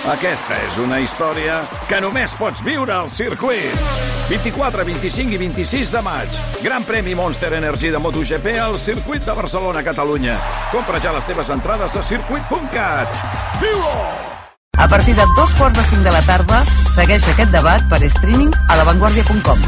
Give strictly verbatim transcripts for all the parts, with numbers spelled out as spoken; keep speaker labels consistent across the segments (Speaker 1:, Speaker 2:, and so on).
Speaker 1: Aquesta és una història que només pots viure al circuit. vint-i-quatre, vint-i-cinc i vint-i-sis de maig. Gran premi Monster Energy de MotoGP al circuit de Barcelona, Catalunya. Compra ja les teves entrades a circuit punt cat. Viu-ho!
Speaker 2: A partir de dos quarts de cinc de la tarda, segueix aquest debat per streaming a lavanguardia punt com.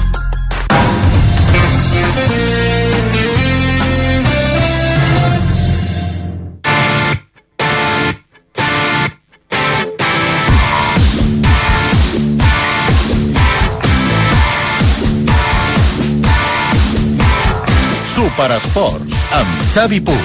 Speaker 3: Superesports, amb Xavi Puig.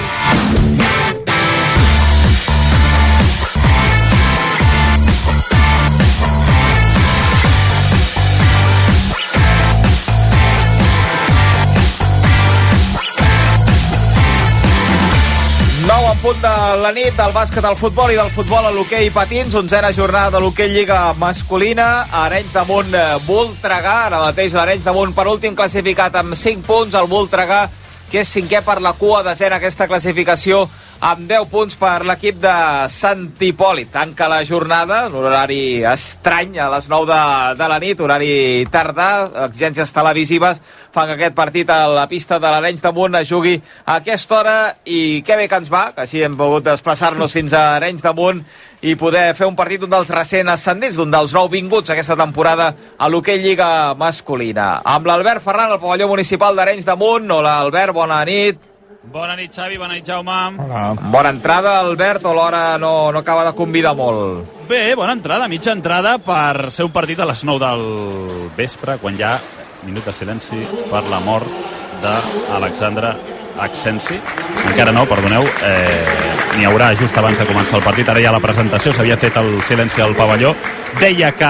Speaker 4: nou en punt de la nit del bàsquet al futbol i del futbol a l'hoquei patins. Onzena jornada de l'hoquei lliga masculina. Arenys de Munt, Voltregà. Ara mateix l'Arenys de Munt, per últim classificat amb cinc punts. El Voltregà, que és cinquè per la cua, desena aquesta classificació amb deu punts per l'equip de Sant Hipòlit. Tanca la jornada, un horari estrany, a les nou de, de la nit, horari tardà, exigències televisives fan que aquest partit a la pista de l'Arenys de Munt es jugui a aquesta hora, i que bé que ens va, que així hem pogut desplaçar-nos fins a Arenys de Munt i poder fer un partit d'un dels recents ascendents, d'un dels nou vinguts aquesta temporada a l'hoquei lliga masculina. Amb l'Albert Ferran, al pavelló municipal d'Arenys de Munt. Hola, Albert, bona nit.
Speaker 5: Bona nit, Xavi, bona nit, Jaume.
Speaker 4: Hola. Bona entrada, Albert, o l'hora no, no acaba de convidar molt?
Speaker 5: Bé, bona entrada, mitja entrada per ser un partit a les nou del vespre, quan hi ha minut de silenci per la mort d'Alexandre Acsensi. Encara no, perdoneu, eh, n'hi haurà just abans de començar el partit. Ara ja la presentació, s'havia fet el silenci al pavelló. Deia que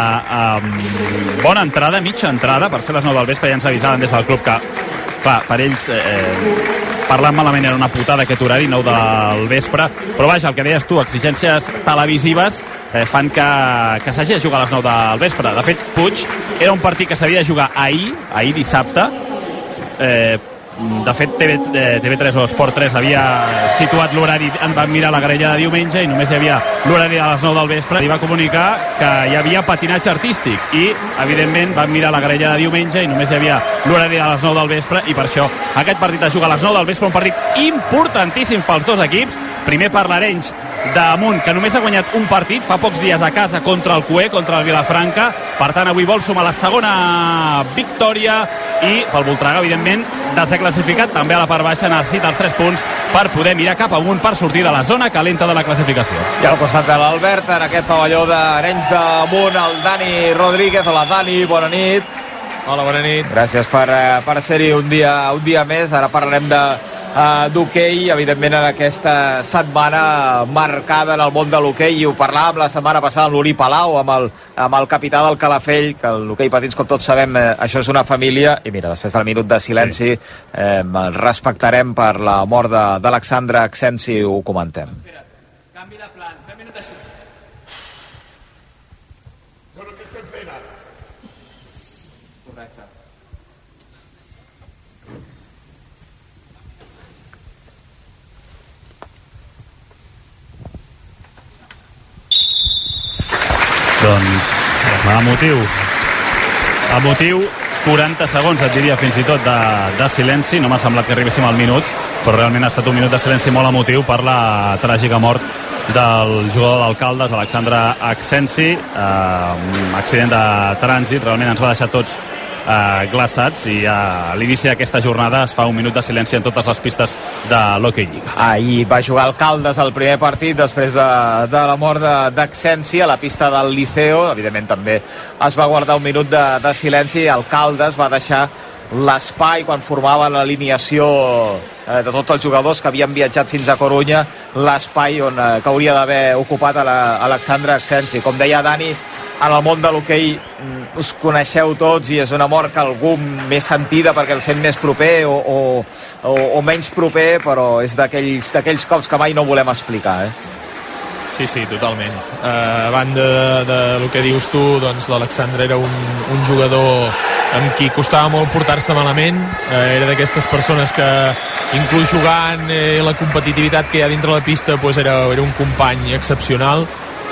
Speaker 5: eh, bona entrada, mitja entrada, per ser les nou del vespre. Ja ens avisaven des del club que, clar, per ells eh, parlant malament era una putada aquest horari, nou del vespre, però vaja, el que deies tu, exigències televisives eh, fan que, que s'hagi de jugar a les nou del vespre. De fet, Puig, era un partit que s'havia de jugar ahir, ahir dissabte. eh, de fet T V, T V tres o Esport tres havia situat l'horari, en van mirar la grella de diumenge i només hi havia l'horari a les nou del vespre, i va comunicar que hi havia patinatge artístic, i evidentment van mirar la grella de diumenge i només hi havia l'horari a les nou del vespre, i per això aquest partit es juga a les nou del vespre, un partit importantíssim pels dos equips. Primer per l'Arenys de Munt, que només ha guanyat un partit fa pocs dies a casa contra el Cué, contra el Vilafranca, per tant avui vol sumar la segona victòria, i pel Voltregà, evidentment, desè classificat, també a la part baixa necessita els tres punts per poder mirar cap amunt, per sortir de la zona calenta de la classificació.
Speaker 4: I al costat de l'Albert, en aquest pavelló d'Arenys de Munt, el Dani Rodríguez. Hola, Dani, bona nit.
Speaker 6: Hola, bona nit.
Speaker 4: Gràcies per, per ser-hi un dia, un dia més. Ara parlarem de Uh, d'hoquei, evidentment, en aquesta setmana marcada en el món de l'hoquei, i ho parlàvem la setmana passada amb l'Uri Palau, amb el, amb el capità del Calafell, que l'hoquei patins, com tots sabem, eh, això és una família, i mira, després del minut de silenci, sí. eh, respectarem per la mort d'Alexandre Acsensi, ho comentem.
Speaker 5: Canvi de plan, fem minut de silenci.
Speaker 7: Bueno, què estem fent ara?
Speaker 4: Correcte.
Speaker 5: Doncs, emotiu. Emotiu, quaranta segons, et diria, fins i tot, de, de silenci. No m'ha semblat que arribéssim al minut, però realment ha estat un minut de silenci molt emotiu per la tràgica mort del jugador d'Alcaldes, Alexandre Acsensi. Eh, un accident de trànsit, realment ens va deixar tots eh, glaçats, i a l'inici d'aquesta jornada es fa un minut de silenci en totes les pistes de l'Hockey Lliga.
Speaker 4: Ahir va jugar Alcaldes el primer partit després de, de la mort d'Acsensi a la pista del Liceo. Evidentment també es va guardar un minut de, de silenci. Alcaldes va deixar l'espai quan formaven l'alineació eh, de tots els jugadors que havien viatjat fins a Corunya, l'espai on eh, que hauria d'haver ocupat a la, Alexandre Acsensi. Com deia Dani, en el món de l'hoquei us coneixeu tots, i és una mort que algú més sentida perquè el sent més proper o, o, o, o menys proper, però és d'aquells d'aquells cops que mai no volem explicar, eh?
Speaker 6: Sí, sí, totalment. Uh, a banda de, de, de lo que dius tu, doncs l'Alexandre era un, un jugador amb qui costava molt portar-se malament. Uh, era d'aquestes persones que, inclús jugant, eh, la competitivitat que hi ha dintre la pista, pues era, era un company excepcional.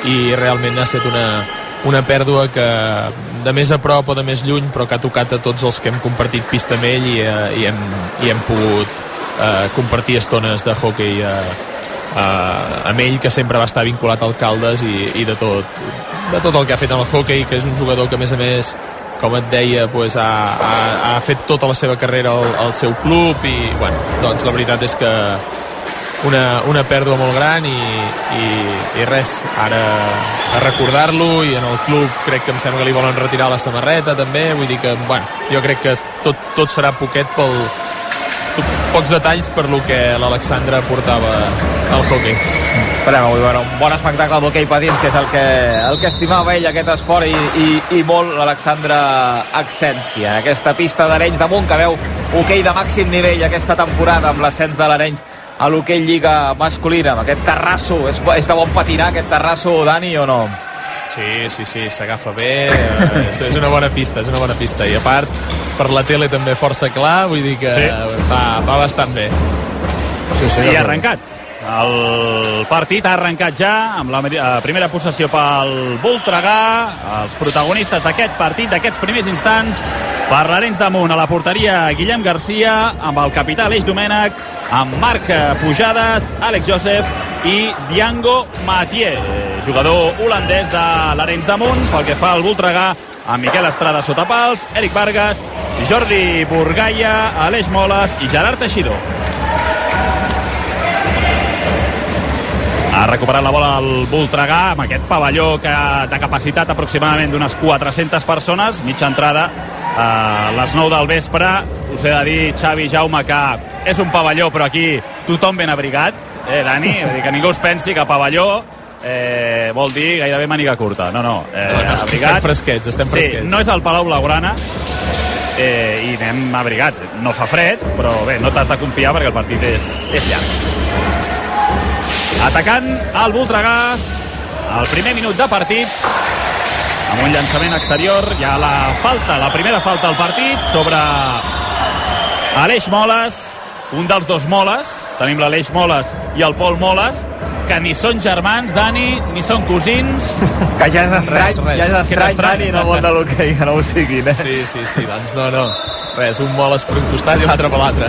Speaker 6: i realment ha estat una, una pèrdua que de més a prop o de més lluny, però que ha tocat a tots els que hem compartit pista amb ell i, uh, i, hem, i hem pogut uh, compartir estones de hoquei uh, uh, amb ell, que sempre va estar vinculat al Caldes i, i de, tot, de tot el que ha fet en el hoquei, que és un jugador que a més a més, com et deia, pues, ha, ha, ha fet tota la seva carrera al, al seu club i bueno, doncs la veritat és que una, una pèrdua molt gran i, i, i res, ara a recordar-lo, i en el club crec que em sembla que li volen retirar la samarreta també, vull dir que bueno, jo crec que tot, tot serà poquet pel tot, pocs detalls per lo que l'Alexandre portava al hoquei.
Speaker 4: Esperem avui veure un bon espectacle d'hoquei patins, que és el que, el que estimava ell, aquest esport, i, i, i molt l'Alexandre Acsensi. En aquesta pista d'Arenys de Munt, que veu hoquei de màxim nivell aquesta temporada amb l'ascens de l'Arenys a l'hoquei Lliga masculina, amb aquest terrasso. És, és de bon patinar aquest terrasso, Dani, o no?
Speaker 6: Sí, sí, sí, s'agafa bé, eh, és una bona pista, és una bona pista, i a part per la tele també força clar, vull dir que sí. va, va bastant bé.
Speaker 5: Sí, sí, I ha arrencat. El partit ha arrencat ja amb la primera possessió pel Voltregà. Els protagonistes d'aquest partit, d'aquests primers instants, per l'Arenys de Munt, a la porteria Guillem Garcia, amb el capità Aleix Domènech, amb Marc Pujades, Àlex Joseph i Diango Mathieu, jugador holandès de l'Arenys de Munt. Pel que fa al Voltregà, amb Miquel Estrada sota pals, Eric Vargas, Jordi Burgaia, Aleix Moles i Gerard Teixidor. Ha recuperat la bola el Voltregà amb aquest pavelló que, de capacitat aproximadament d'unes quatre-centes persones, mitja entrada a les nou del vespre. Us he de dir, Xavi, Jaume, que és un pavelló, però aquí tothom ben abrigat, eh, Dani? Vull dir que ningú es pensi que pavelló eh, vol dir gairebé màniga curta. No, no, eh,
Speaker 6: no, no abrigats. Estem fresquets, estem fresquets.
Speaker 5: Sí, no és el Palau Blaugrana, eh, i anem abrigats. No fa fred, però bé, no t'has de confiar perquè el partit és, és llarg. Atacant el Voltregà, el primer minut de partit, amb un llançament exterior. Hi ha la falta, la primera falta al partit sobre Aleix Moles, un dels dos Moles. Tenim l'Aleix Moles i el Pol Moles, que ni són germans, Dani, ni són cosins.
Speaker 4: Que ja és estrany, res, res. Ja és estrany, Dani, en el món de l'hoquei, que no ho siguin, eh?
Speaker 6: Sí, sí, sí, doncs no, no. Res, un Moles per un costat i l'altre per l'altre.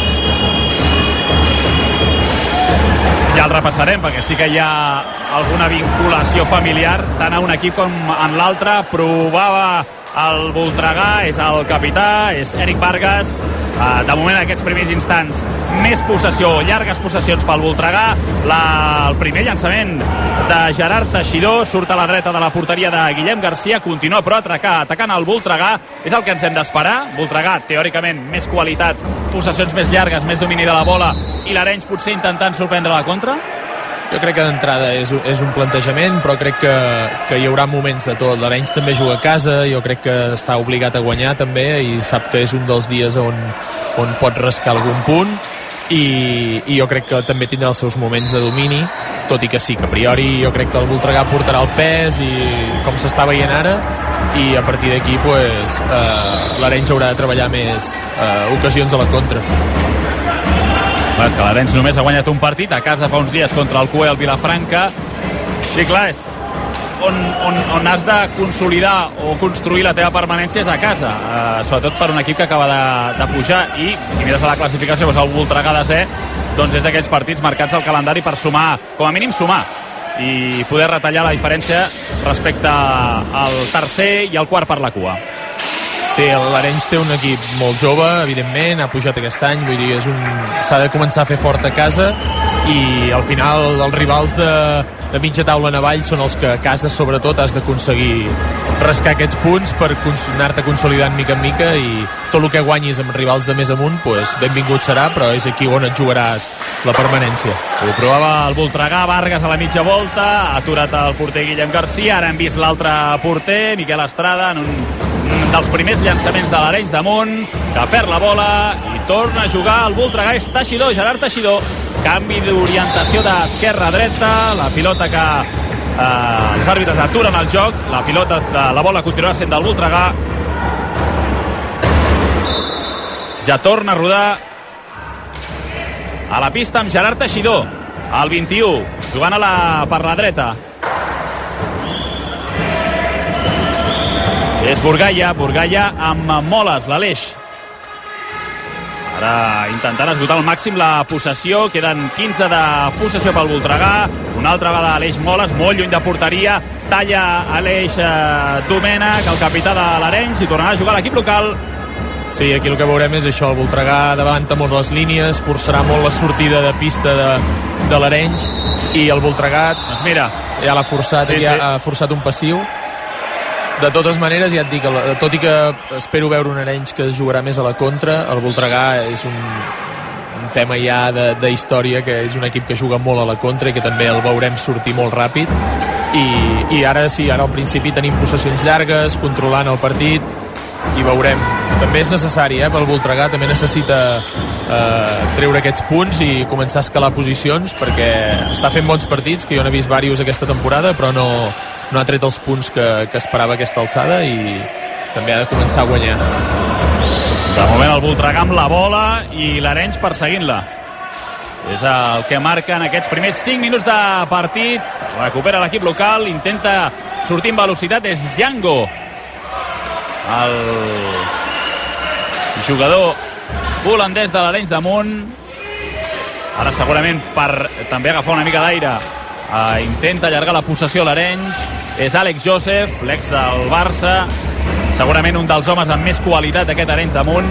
Speaker 5: Ja el repassarem, perquè sí que hi ha alguna vinculació familiar tant a un equip com en l'altre. Provava el Voltregà, és el capità, és Eric Vargas. De moment, en aquests primers instants, més possessió, llargues possessions pel Voltregà. La, el primer llançament de Gerard Teixidor surt a la dreta de la porteria de Guillem Garcia, continua però atacar, atacant el Voltregà. És el que ens hem d'esperar. Voltregà, teòricament, més qualitat, possessions més llargues, més domini de la bola, i l'Arenys potser intentant sorprendre la contra.
Speaker 6: Jo crec que d'entrada és, és un plantejament, però crec que, que hi haurà moments de tot. L'Arenys també juga a casa, jo crec que està obligat a guanyar també, i sap que és un dels dies on, on pot rascar algun punt, i, i jo crec que també tindrà els seus moments de domini, tot i que sí, que a priori jo crec que el Voltregà portarà el pes, i com s'està veient ara, i a partir d'aquí pues, eh, l'Arenys haurà de treballar més eh, ocasions a la contra.
Speaker 5: És que l'Arenys només ha guanyat un partit a casa fa uns dies contra el C U E al Vilafranca, i clar, és on, on, on has de consolidar o construir la teva permanència és a casa, eh, sobretot per un equip que acaba de, de pujar, i si mires a la classificació, doncs el Voltregà de ser, doncs és d'aquells partits marcats al calendari per sumar, com a mínim sumar, i poder retallar la diferència respecte al tercer i al quart per la cua.
Speaker 6: Sí, l'Arenys té un equip molt jove, evidentment, ha pujat aquest any, vull dir, és un... s'ha de començar a fer fort a casa, i al final els rivals de, de mitja taula en avall són els que a casa sobretot has d'aconseguir rascar aquests punts per anar-te consolidant mica en mica, i tot el que guanyis amb rivals de més amunt, pues, benvingut serà, però és aquí on et jugaràs la permanència.
Speaker 5: Ho provava el Voltregà, Vargas a la mitja volta, ha aturat el porter Guillem Garcia, ara hem vist l'altre porter, Miquel Estrada, en un dels primers llançaments de l'Arenys de Munt, que perd la bola i torna a jugar el Voltregà. És Teixidor, Gerard Teixidor, canvi d'orientació d'esquerra a dreta, la pilota que eh, els àrbitres aturen el joc, la pilota de la bola continuarà sent del Voltregà. Ja torna a rodar a la pista amb Gerard Teixidor, al vint i u, jugant a la, per la dreta. És Burgaia, Burgaia amb Moles, l'Aleix. Ara intentant esgotar al màxim la possessió, queden quinze de possessió pel Voltregà, una altra vegada Aleix Moles, molt lluny de porteria, talla Aleix eh, Domènech, el capità de l'Arenys, i tornarà a jugar l'equip local.
Speaker 6: Sí, aquí el que veurem és això, el Voltregà davanta molt les línies, forçarà molt la sortida de pista de, de l'Arenys, i el Voltregà, doncs mira, ja l'ha forçat, sí, ja sí. ha forçat un passiu. De totes maneres, ja et dic, tot i que espero veure un Arenys que jugarà més a la contra, el Voltregà és un, un tema ja de, de història, que és un equip que juga molt a la contra i que també el veurem sortir molt ràpid, i, i ara sí, ara al principi tenim possessions llargues, controlant el partit, i veurem. També és necessari, eh, pel Voltregà, també necessita eh, treure aquests punts i començar a escalar posicions, perquè està fent bons partits, que jo n'he vist diversos aquesta temporada, però no, no ha tret els punts que, que esperava aquesta alçada, i també ha de començar a guanyar.
Speaker 5: De moment el Voltregà amb la bola i l'Arenys perseguint-la. És el que marca en aquests primers cinc minuts de partit. Recupera l'equip local, intenta sortir amb velocitat, és Django, el jugador holandès de l'Arenys de Munt. Ara segurament per també agafar una mica d'aire uh, intenta allargar la possessió a l'Arenys. És Àlex Joseph, l'ex del Barça, segurament un dels homes amb més qualitat d'aquest Arenys de Munt.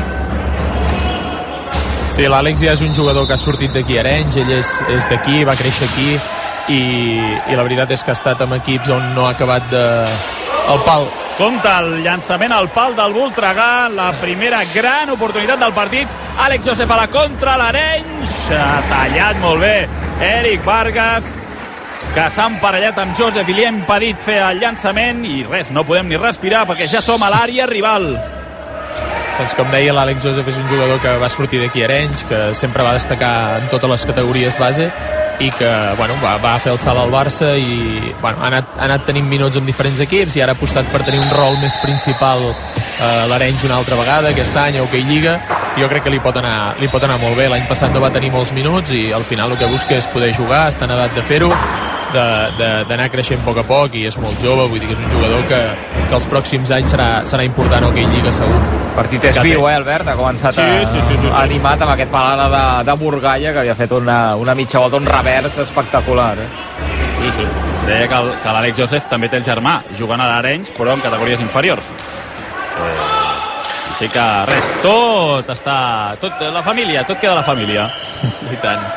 Speaker 6: Sí, l'Àlex ja és un jugador que ha sortit d'aquí a Arenys, ell és, és d'aquí, va créixer aquí, i, i la veritat és que ha estat amb equips on no ha acabat de... el pal.
Speaker 5: Compte el llançament al pal del Voltregà, la primera gran oportunitat del partit. Àlex Joseph a la contra, l'Arenys ha tallat molt bé Eric Vargas, que s'ha emparellat amb Joseph i li ha impedit fer el llançament, i res, no podem ni respirar perquè ja som a l'àrea rival.
Speaker 6: Doncs com deia, l'Àlex Joseph és un jugador que va sortir d'aquí a Arenys, que sempre va destacar en totes les categories base, i que bueno, va, va fer el salt al Barça i bueno, ha, anat, ha anat tenint minuts amb diferents equips, i ara ha apostat per tenir un rol més principal eh, l'Arenys una altra vegada aquest any a Hockey Lliga. Jo crec que li pot anar, li pot anar molt bé. L'any passat no va tenir molts minuts i al final el que busca és poder jugar, està en edat de fer-ho, d'anar creixent a poc a poc, i és molt jove, vull dir que és un jugador que, que els pròxims anys serà, serà important a Hockey Lliga segur.
Speaker 4: El partit és viu, eh, Albert? Ha començat
Speaker 5: sí,
Speaker 4: a,
Speaker 5: sí, sí, sí, sí.
Speaker 4: animat amb aquest palada de, de Burgaia, que havia fet una, una mitja volta, un revers espectacular, eh?
Speaker 5: Sí, sí. Deia que, el, que l'Àlex Joseph també té el germà jugant a l'Arenys, però en categories inferiors. Eh, així que res, tot està... Tot, la família, tot queda a la família.
Speaker 6: I tant.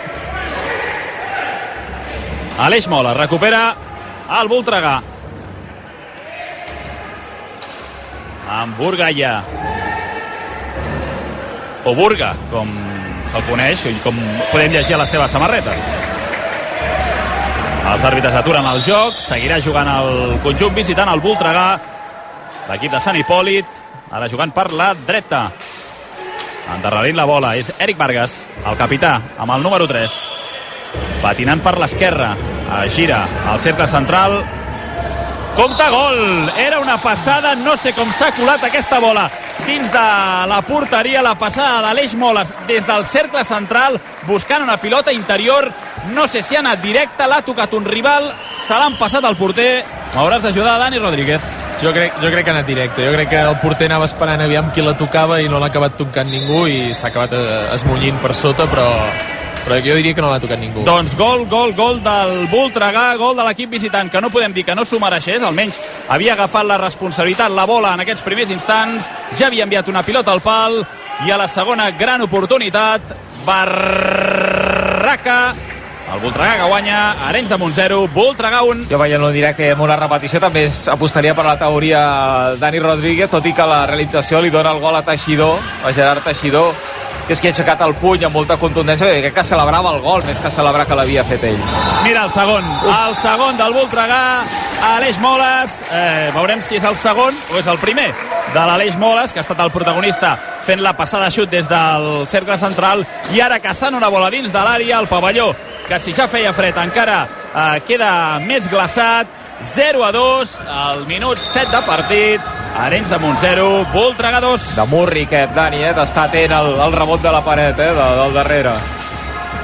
Speaker 5: Aleix Mola recupera el Voltregà amb Burgaia, o Burga, com se'l coneix i com podem llegir a la seva samarreta. Els àrbitres aturen el joc, seguirà jugant el conjunt visitant el Voltregà, l'equip de Sant Hipòlit, ara jugant per la dreta. Endarrerint la bola és Eric Vargas, el capità, amb el número tres. Patinant per l'esquerra, gira al cercle central, compte gol, era una passada, no sé com s'ha colat aquesta bola dins de la porteria, la passada d'Aleix Moles des del cercle central buscant una pilota interior, no sé si ha anat directe, l'ha tocat un rival, se l'han passat al porter. M'hauràs d'ajudar, Dani Rodríguez.
Speaker 6: Jo crec, jo crec que ha anat directe, jo crec que el porter anava esperant aviam qui la tocava i no l'ha acabat tocant ningú i s'ha acabat esmunyint per sota, però però jo diria que no l'ha tocat ningú.
Speaker 5: Doncs gol, gol, gol del Voltregà, gol de l'equip visitant, que no podem dir que no s'ho mereixés, almenys havia agafat la responsabilitat, la bola en aquests primers instants, ja havia enviat una pilota al pal, i a la segona gran oportunitat, Barraca, el Voltregà que guanya, Arenys de Munt zero, Voltregà un.
Speaker 4: Jo veient-lo en directe amb una repetició també apostaria per la teoria Dani Rodríguez, tot i que la realització li dona el gol a Teixidor, a Gerard Teixidor, que és qui ha aixecat el puny amb molta contundència, i crec que celebrava el gol més que celebrar que l'havia fet ell.
Speaker 5: Mira el segon, el segon del Voltregà, Aleix Moles, eh, veurem si és el segon o és el primer de l'Aleix Moles, que ha estat el protagonista fent la passada xut des del cercle central, i ara caçant una bola dins de l'àrea, el pavelló, que si ja feia fred encara eh, queda més glaçat. Zero a dos, al minut set de partit, Arenys de Munt zero, Voltregà dos.
Speaker 4: De Murri aquest, Dani, eh? D'estar atent al, al rebot de la paret, eh? De, del darrere.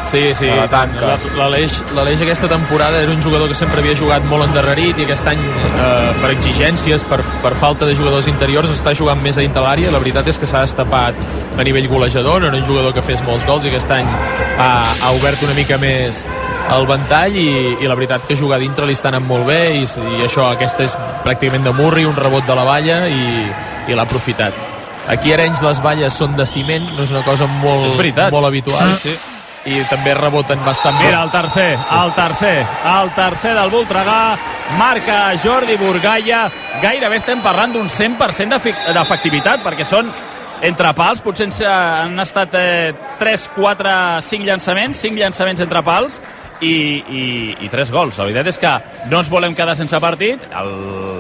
Speaker 6: Sí, sí, l'Aleix l'Aleix aquesta temporada era un jugador que sempre havia jugat molt endarrerit i aquest any eh, per exigències, per, per falta de jugadors interiors està jugant més a dintre l'àrea. La veritat és que s'ha destapat a nivell golejador, no era un jugador que fes molts gols i aquest any ha, ha obert una mica més el ventall i, i la veritat que jugar dintre li està anant molt bé i, i això, aquesta és pràcticament de Murri, un rebot de la valla i, i l'ha aprofitat. Aquí a Arenys les valles són de ciment, no és una cosa molt, molt habitual. Sí, sí. I també reboten bastant bé.
Speaker 5: Mira el tercer, el tercer, el tercer del Voltregà, marca Jordi Burgaya. Gairebé estem parlant d'un cent per cent d'efectivitat, perquè són entre pals, potser han estat eh, tres, quatre, cinc llançaments, cinc llançaments entre pals, i, i, i tres gols. La veritat és que no ens volem quedar sense partit. El,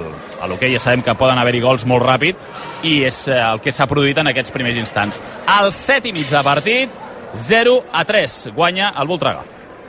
Speaker 5: a l'hoquei ja sabem que poden haver-hi gols molt ràpid i és el que s'ha produït en aquests primers instants. Al set i mig de partit, zero a tres, guanya el Voltregà.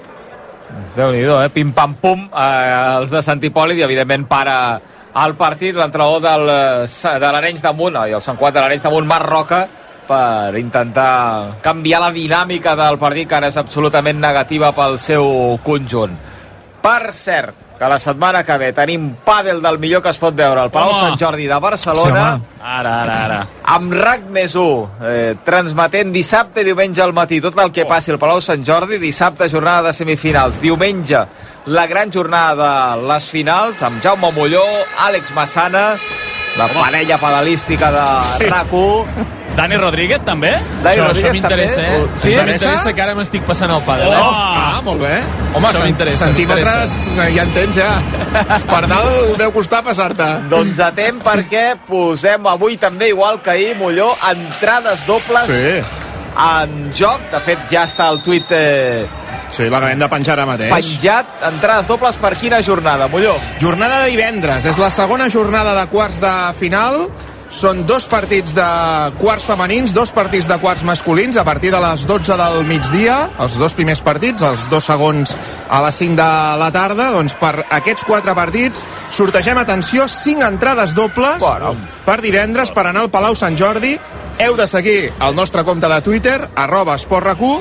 Speaker 4: Déu-n'hi-do, eh? Pim-pam-pum, eh, els de Sant Hipòlit, i evidentment para el partit l'entrenador del, de l'Arenys de Munt, i el Sant Cugat de l'Arenys de Munt, Marc Roca, per intentar canviar la dinàmica del partit, que ara és absolutament negativa pel seu conjunt. Per cert, que la setmana que ve tenim pàdel del millor que es pot veure al Palau Sant Jordi de Barcelona.
Speaker 5: Sí, ara, ara, ara.
Speaker 4: Amb RAC més u, eh, transmetent dissabte i diumenge al matí tot el que passi al Palau Sant Jordi. Dissabte, jornada de semifinals. Diumenge, la gran jornada de les finals, amb Jaume Molló, Àlex Massana, la parella pedalística de sí. RAC u.
Speaker 5: Dani Rodríguez, també?
Speaker 6: Dani això això m'interessa, eh? Sí? Això m'interessa que ara m'estic passant al pàdel, eh?
Speaker 8: Oh, ah, molt bé. Home, centímetres ja en tens, ja. Per dalt deu costar passar-te.
Speaker 4: Doncs atent, perquè posem avui també, igual que ahir, Molló, entrades dobles
Speaker 8: sí.
Speaker 4: en joc. De fet, ja està el tuit... Eh...
Speaker 8: Sí, l'acabem de penjar ara mateix.
Speaker 4: Penjat, entrades dobles per quina jornada, Molló?
Speaker 8: Jornada de divendres. És la segona jornada de quarts de final. Són dos partits de quarts femenins, dos partits de quarts masculins a partir de les dotze del migdia, els dos primers partits, els dos segons a les cinc de la tarda. Doncs per aquests quatre partits sortegem, atenció, cinc entrades dobles bueno. per divendres per anar al Palau Sant Jordi. Heu de seguir el nostre compte de Twitter, arroba esportracu,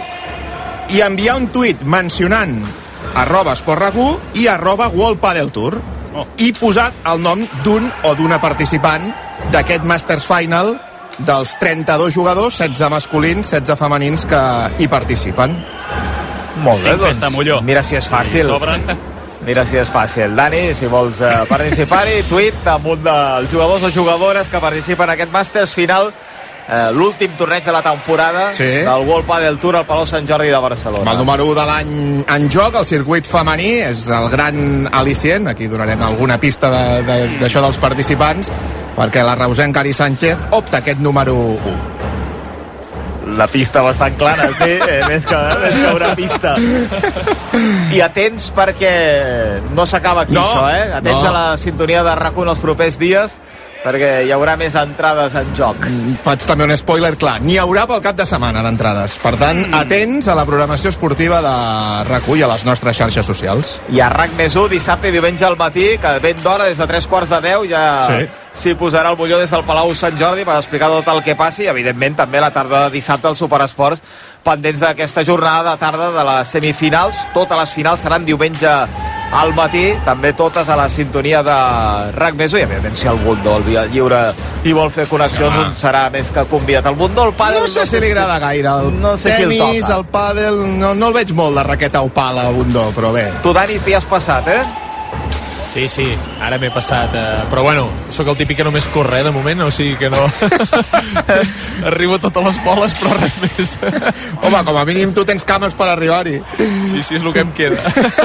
Speaker 8: i enviar un tuit mencionant arroba esportracu i arroba World Padel Tour oh. i posar el nom d'un o d'una participant d'aquest Masters Final dels trenta-dos jugadors, setze masculins, setze femenins que hi participen.
Speaker 4: Molt bé, doncs.
Speaker 5: Festa, Molló.
Speaker 4: Mira si és fàcil. Mira si és fàcil. Dani, si vols uh, participar-hi, tuit damunt dels jugadors o jugadores que participen en aquest Masters Final, uh, l'últim torneig de la temporada sí. del World Padel Tour al Palau Sant Jordi de Barcelona.
Speaker 8: Amb el número u de l'any en joc, el circuit femení, és el gran al·licient. Aquí donarem alguna pista d'això de, de, dels participants, perquè la reusenca Ari Sánchez opta aquest número u.
Speaker 4: La pista bastant clara, sí, eh, més, que, més que una pista. I atents perquè no s'acaba aquí, no, això, eh? Atents no. a la sintonia de RAC u en els propers dies, perquè hi haurà més entrades en joc.
Speaker 8: Faig també un spoiler clar, n'hi haurà pel cap de setmana d'entrades. Per tant, mm. atents a la programació esportiva de RAC u i a les nostres xarxes socials.
Speaker 4: I a RAC més u, dissabte i diumenge al matí, que ben d'hora, des de tres quarts de deu, ja sí. s'hi posarà el Molló des del Palau Sant Jordi per explicar tot el que passi, i evidentment també la tarda de dissabte al Superesports, pendents d'aquesta jornada de tarda de les semifinals. Totes les finals seran diumenge al matí, també totes a la sintonia de RAC més u, i evidentment si el Bundó el dia lliure i vol fer connexions, sí, doncs serà més que convidat. El Bundó, el pàdel...
Speaker 8: No sé si li agrada gaire el
Speaker 4: no sé
Speaker 8: tenis,
Speaker 4: si el,
Speaker 8: el pàdel... No, no el veig molt de raqueta o pala, Bundó, però bé.
Speaker 4: Tu, Dani, t'hi has passat, eh?
Speaker 6: Sí, sí, ara m'he passat, eh, però bueno, sóc el típic que només corre, eh, de moment, o sigui que no... Arribo a totes les boles, però res més.
Speaker 8: Home, com a mínim tu tens cames per arribar-hi.
Speaker 6: Sí, sí, és el que em queda.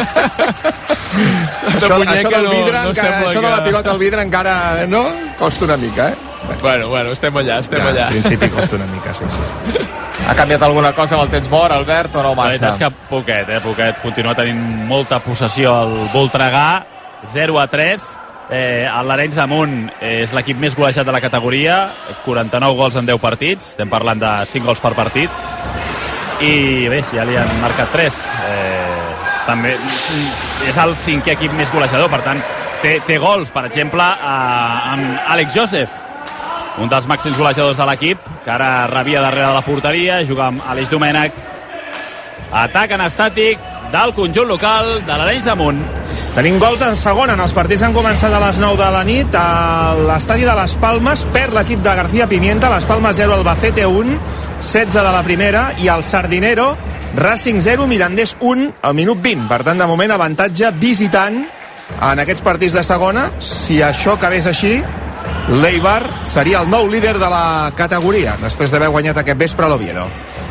Speaker 8: Això, això del vidre, no, no encara, això que... de la pilota al vidre encara, no? Costa una mica, eh?
Speaker 6: Bueno, bueno, estem allà, estem
Speaker 8: ja,
Speaker 6: allà.
Speaker 8: En principi costa una mica, sí, sí.
Speaker 4: Ha canviat alguna cosa amb el temps mort, Albert, o no massa?
Speaker 5: La veritat és que poquet, eh, poquet. Continua tenint molta possessió el Voltregà, zero a tres. Eh, l'Arenys de Munt és l'equip més golejat de la categoria, quaranta-nou gols en deu partits, estem parlant de cinc gols per partit, i bé, ja li han marcat tres. Eh, també és el cinquè equip més golejador, per tant té, té gols, per exemple, eh, amb Àlex Joseph, un dels màxims golejadors de l'equip, que ara rebia darrere de la porteria, juga amb Aleix Domènech, Atac en estàtic del conjunt local de l'Arenys de Munt.
Speaker 8: Tenim gols en segona. Els partits han començat a les nou de la nit. A l'estadi de Les Palmes perd l'equip de García Pimienta. Les Palmes zero, Albacete un, setze de la primera. I el Sardinero, Racing zero, Mirandés un al minut vint. Per tant, de moment, avantatge visitant en aquests partits de segona. Si això acabés així, l'Eibar seria el nou líder de la categoria, després d'haver guanyat aquest vespre a l'Oviedo.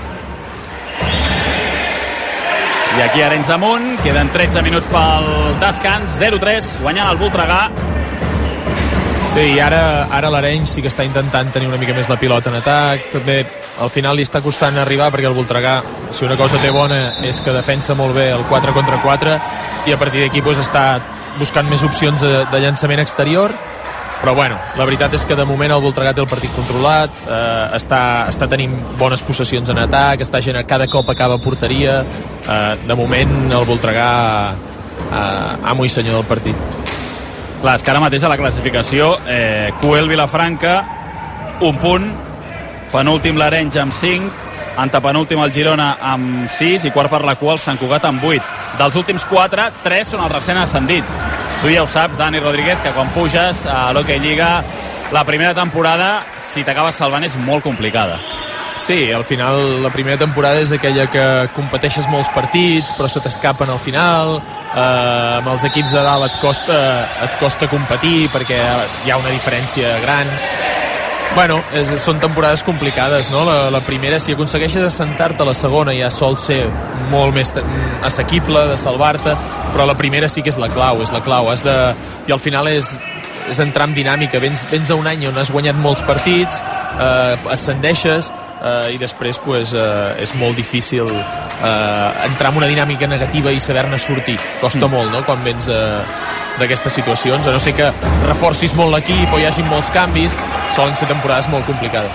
Speaker 5: I aquí a Arenys de Munt queden tretze minuts pel descans, zero tres, guanyant el Voltregà.
Speaker 6: Sí, ara, ara l'Arenys sí que està intentant tenir una mica més la pilota en atac. També al final li està costant arribar, perquè el Voltregà, si una cosa té bona, és que defensa molt bé el quatre contra quatre, i a partir d'aquí pues, està buscant més opcions de, de llançament exterior. Però bueno, la veritat és que de moment el Voltregà té el partit controlat, eh, està, està tenint bones possessions en atac, està generant, cada cop acaba porteria. Eh, de moment el Voltregà eh, amo i senyor del partit.
Speaker 5: Clar, és que ara mateix a la classificació eh, Q L Vilafranca un punt, penúltim l'Arenys amb cinc, antepenúltim el Girona amb sis i quart per la cua el Sant Cugat amb vuit. Dels últims quatre, tres són els recent ascendits. Tu ja ho saps, Dani Rodríguez, que quan puges a l'Hockey Lliga la primera temporada, si t'acabes salvant, és molt complicada.
Speaker 6: Sí, al final la primera temporada és aquella que competeixes molts partits però se t'escapen al final, eh, amb els equips de dalt et costa, et costa competir perquè hi ha una diferència gran. Bueno, és, són temporades complicades, no? La, la primera, si aconsegueixes assentar-te, la segona ja sol ser molt més assequible de salvar-te, però la primera sí que és la clau, és la clau. Has de, i al final és, és entrar en dinàmica. Vens, vens d'un any on has guanyat molts partits, eh, ascendeixes, eh, i després pues, eh, és molt difícil eh, entrar en una dinàmica negativa i saber-ne sortir. Costa mm. molt, no?, quan vens eh, d'aquestes situacions, a no ser que reforcis molt l'equip o hi hagi molts canvis, solen ser temporades molt complicades.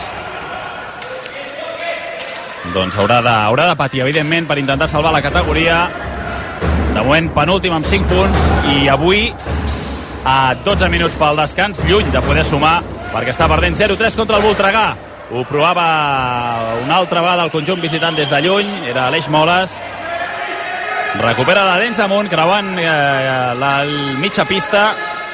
Speaker 5: Doncs haurà de, haurà de patir, evidentment, per intentar salvar la categoria. De moment, penúltim amb cinc punts, i avui, a dotze minuts pel descans, lluny de poder sumar, perquè està perdent zero tres contra el Voltregà. Ho provava una altra vegada el conjunt visitant des de lluny, era Aleix Moles. Recupera l'Arenys de Munt, creuant eh, la mitja pista.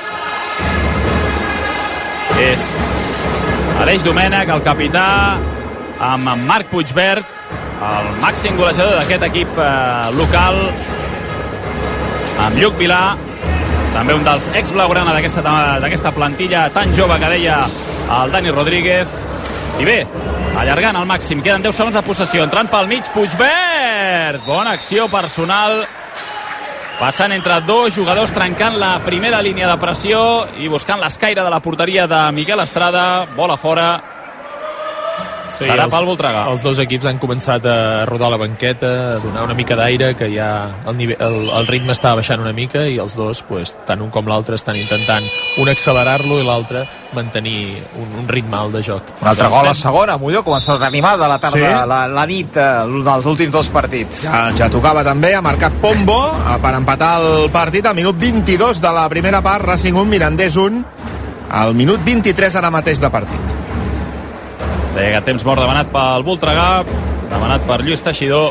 Speaker 5: És Aleix Domènech, el capità, amb Marc Puigvert, el màxim golejador d'aquest equip eh, local, amb Lluc Vilà, també un dels ex-blaugrana d'aquesta plantilla tan jove que deia el Dani Rodríguez. I bé, allargant al màxim, queden deu segons de possessió, entrant pel mig Puigvert, bona acció personal, passant entre dos jugadors, trencant la primera línia de pressió i buscant l'escaire de la porteria de Miquel Estrada, bola fora. Sí, serà pel Voltregà.
Speaker 6: Els dos equips han començat a rodar la banqueta, a donar una mica d'aire, que ja el, nivell, el, el ritme està baixant una mica, i els dos, pues, tant un com l'altre, estan intentant un accelerar-lo i l'altre mantenir un, un ritme alt de joc.
Speaker 4: Un altre gol a segona, Molló, comença a reanimar de la tarda, sí. la, la nit, eh, dels últims dos partits.
Speaker 8: Ja, ja tocava també, ha marcat Pombo per empatar el partit al minut vint-i-dos de la primera part, Racing un, Mirandés un, al minut vint-i-tres ara mateix de partit.
Speaker 5: Deia que temps mort demanat pel Voltregà, demanat per Lluís Teixidor.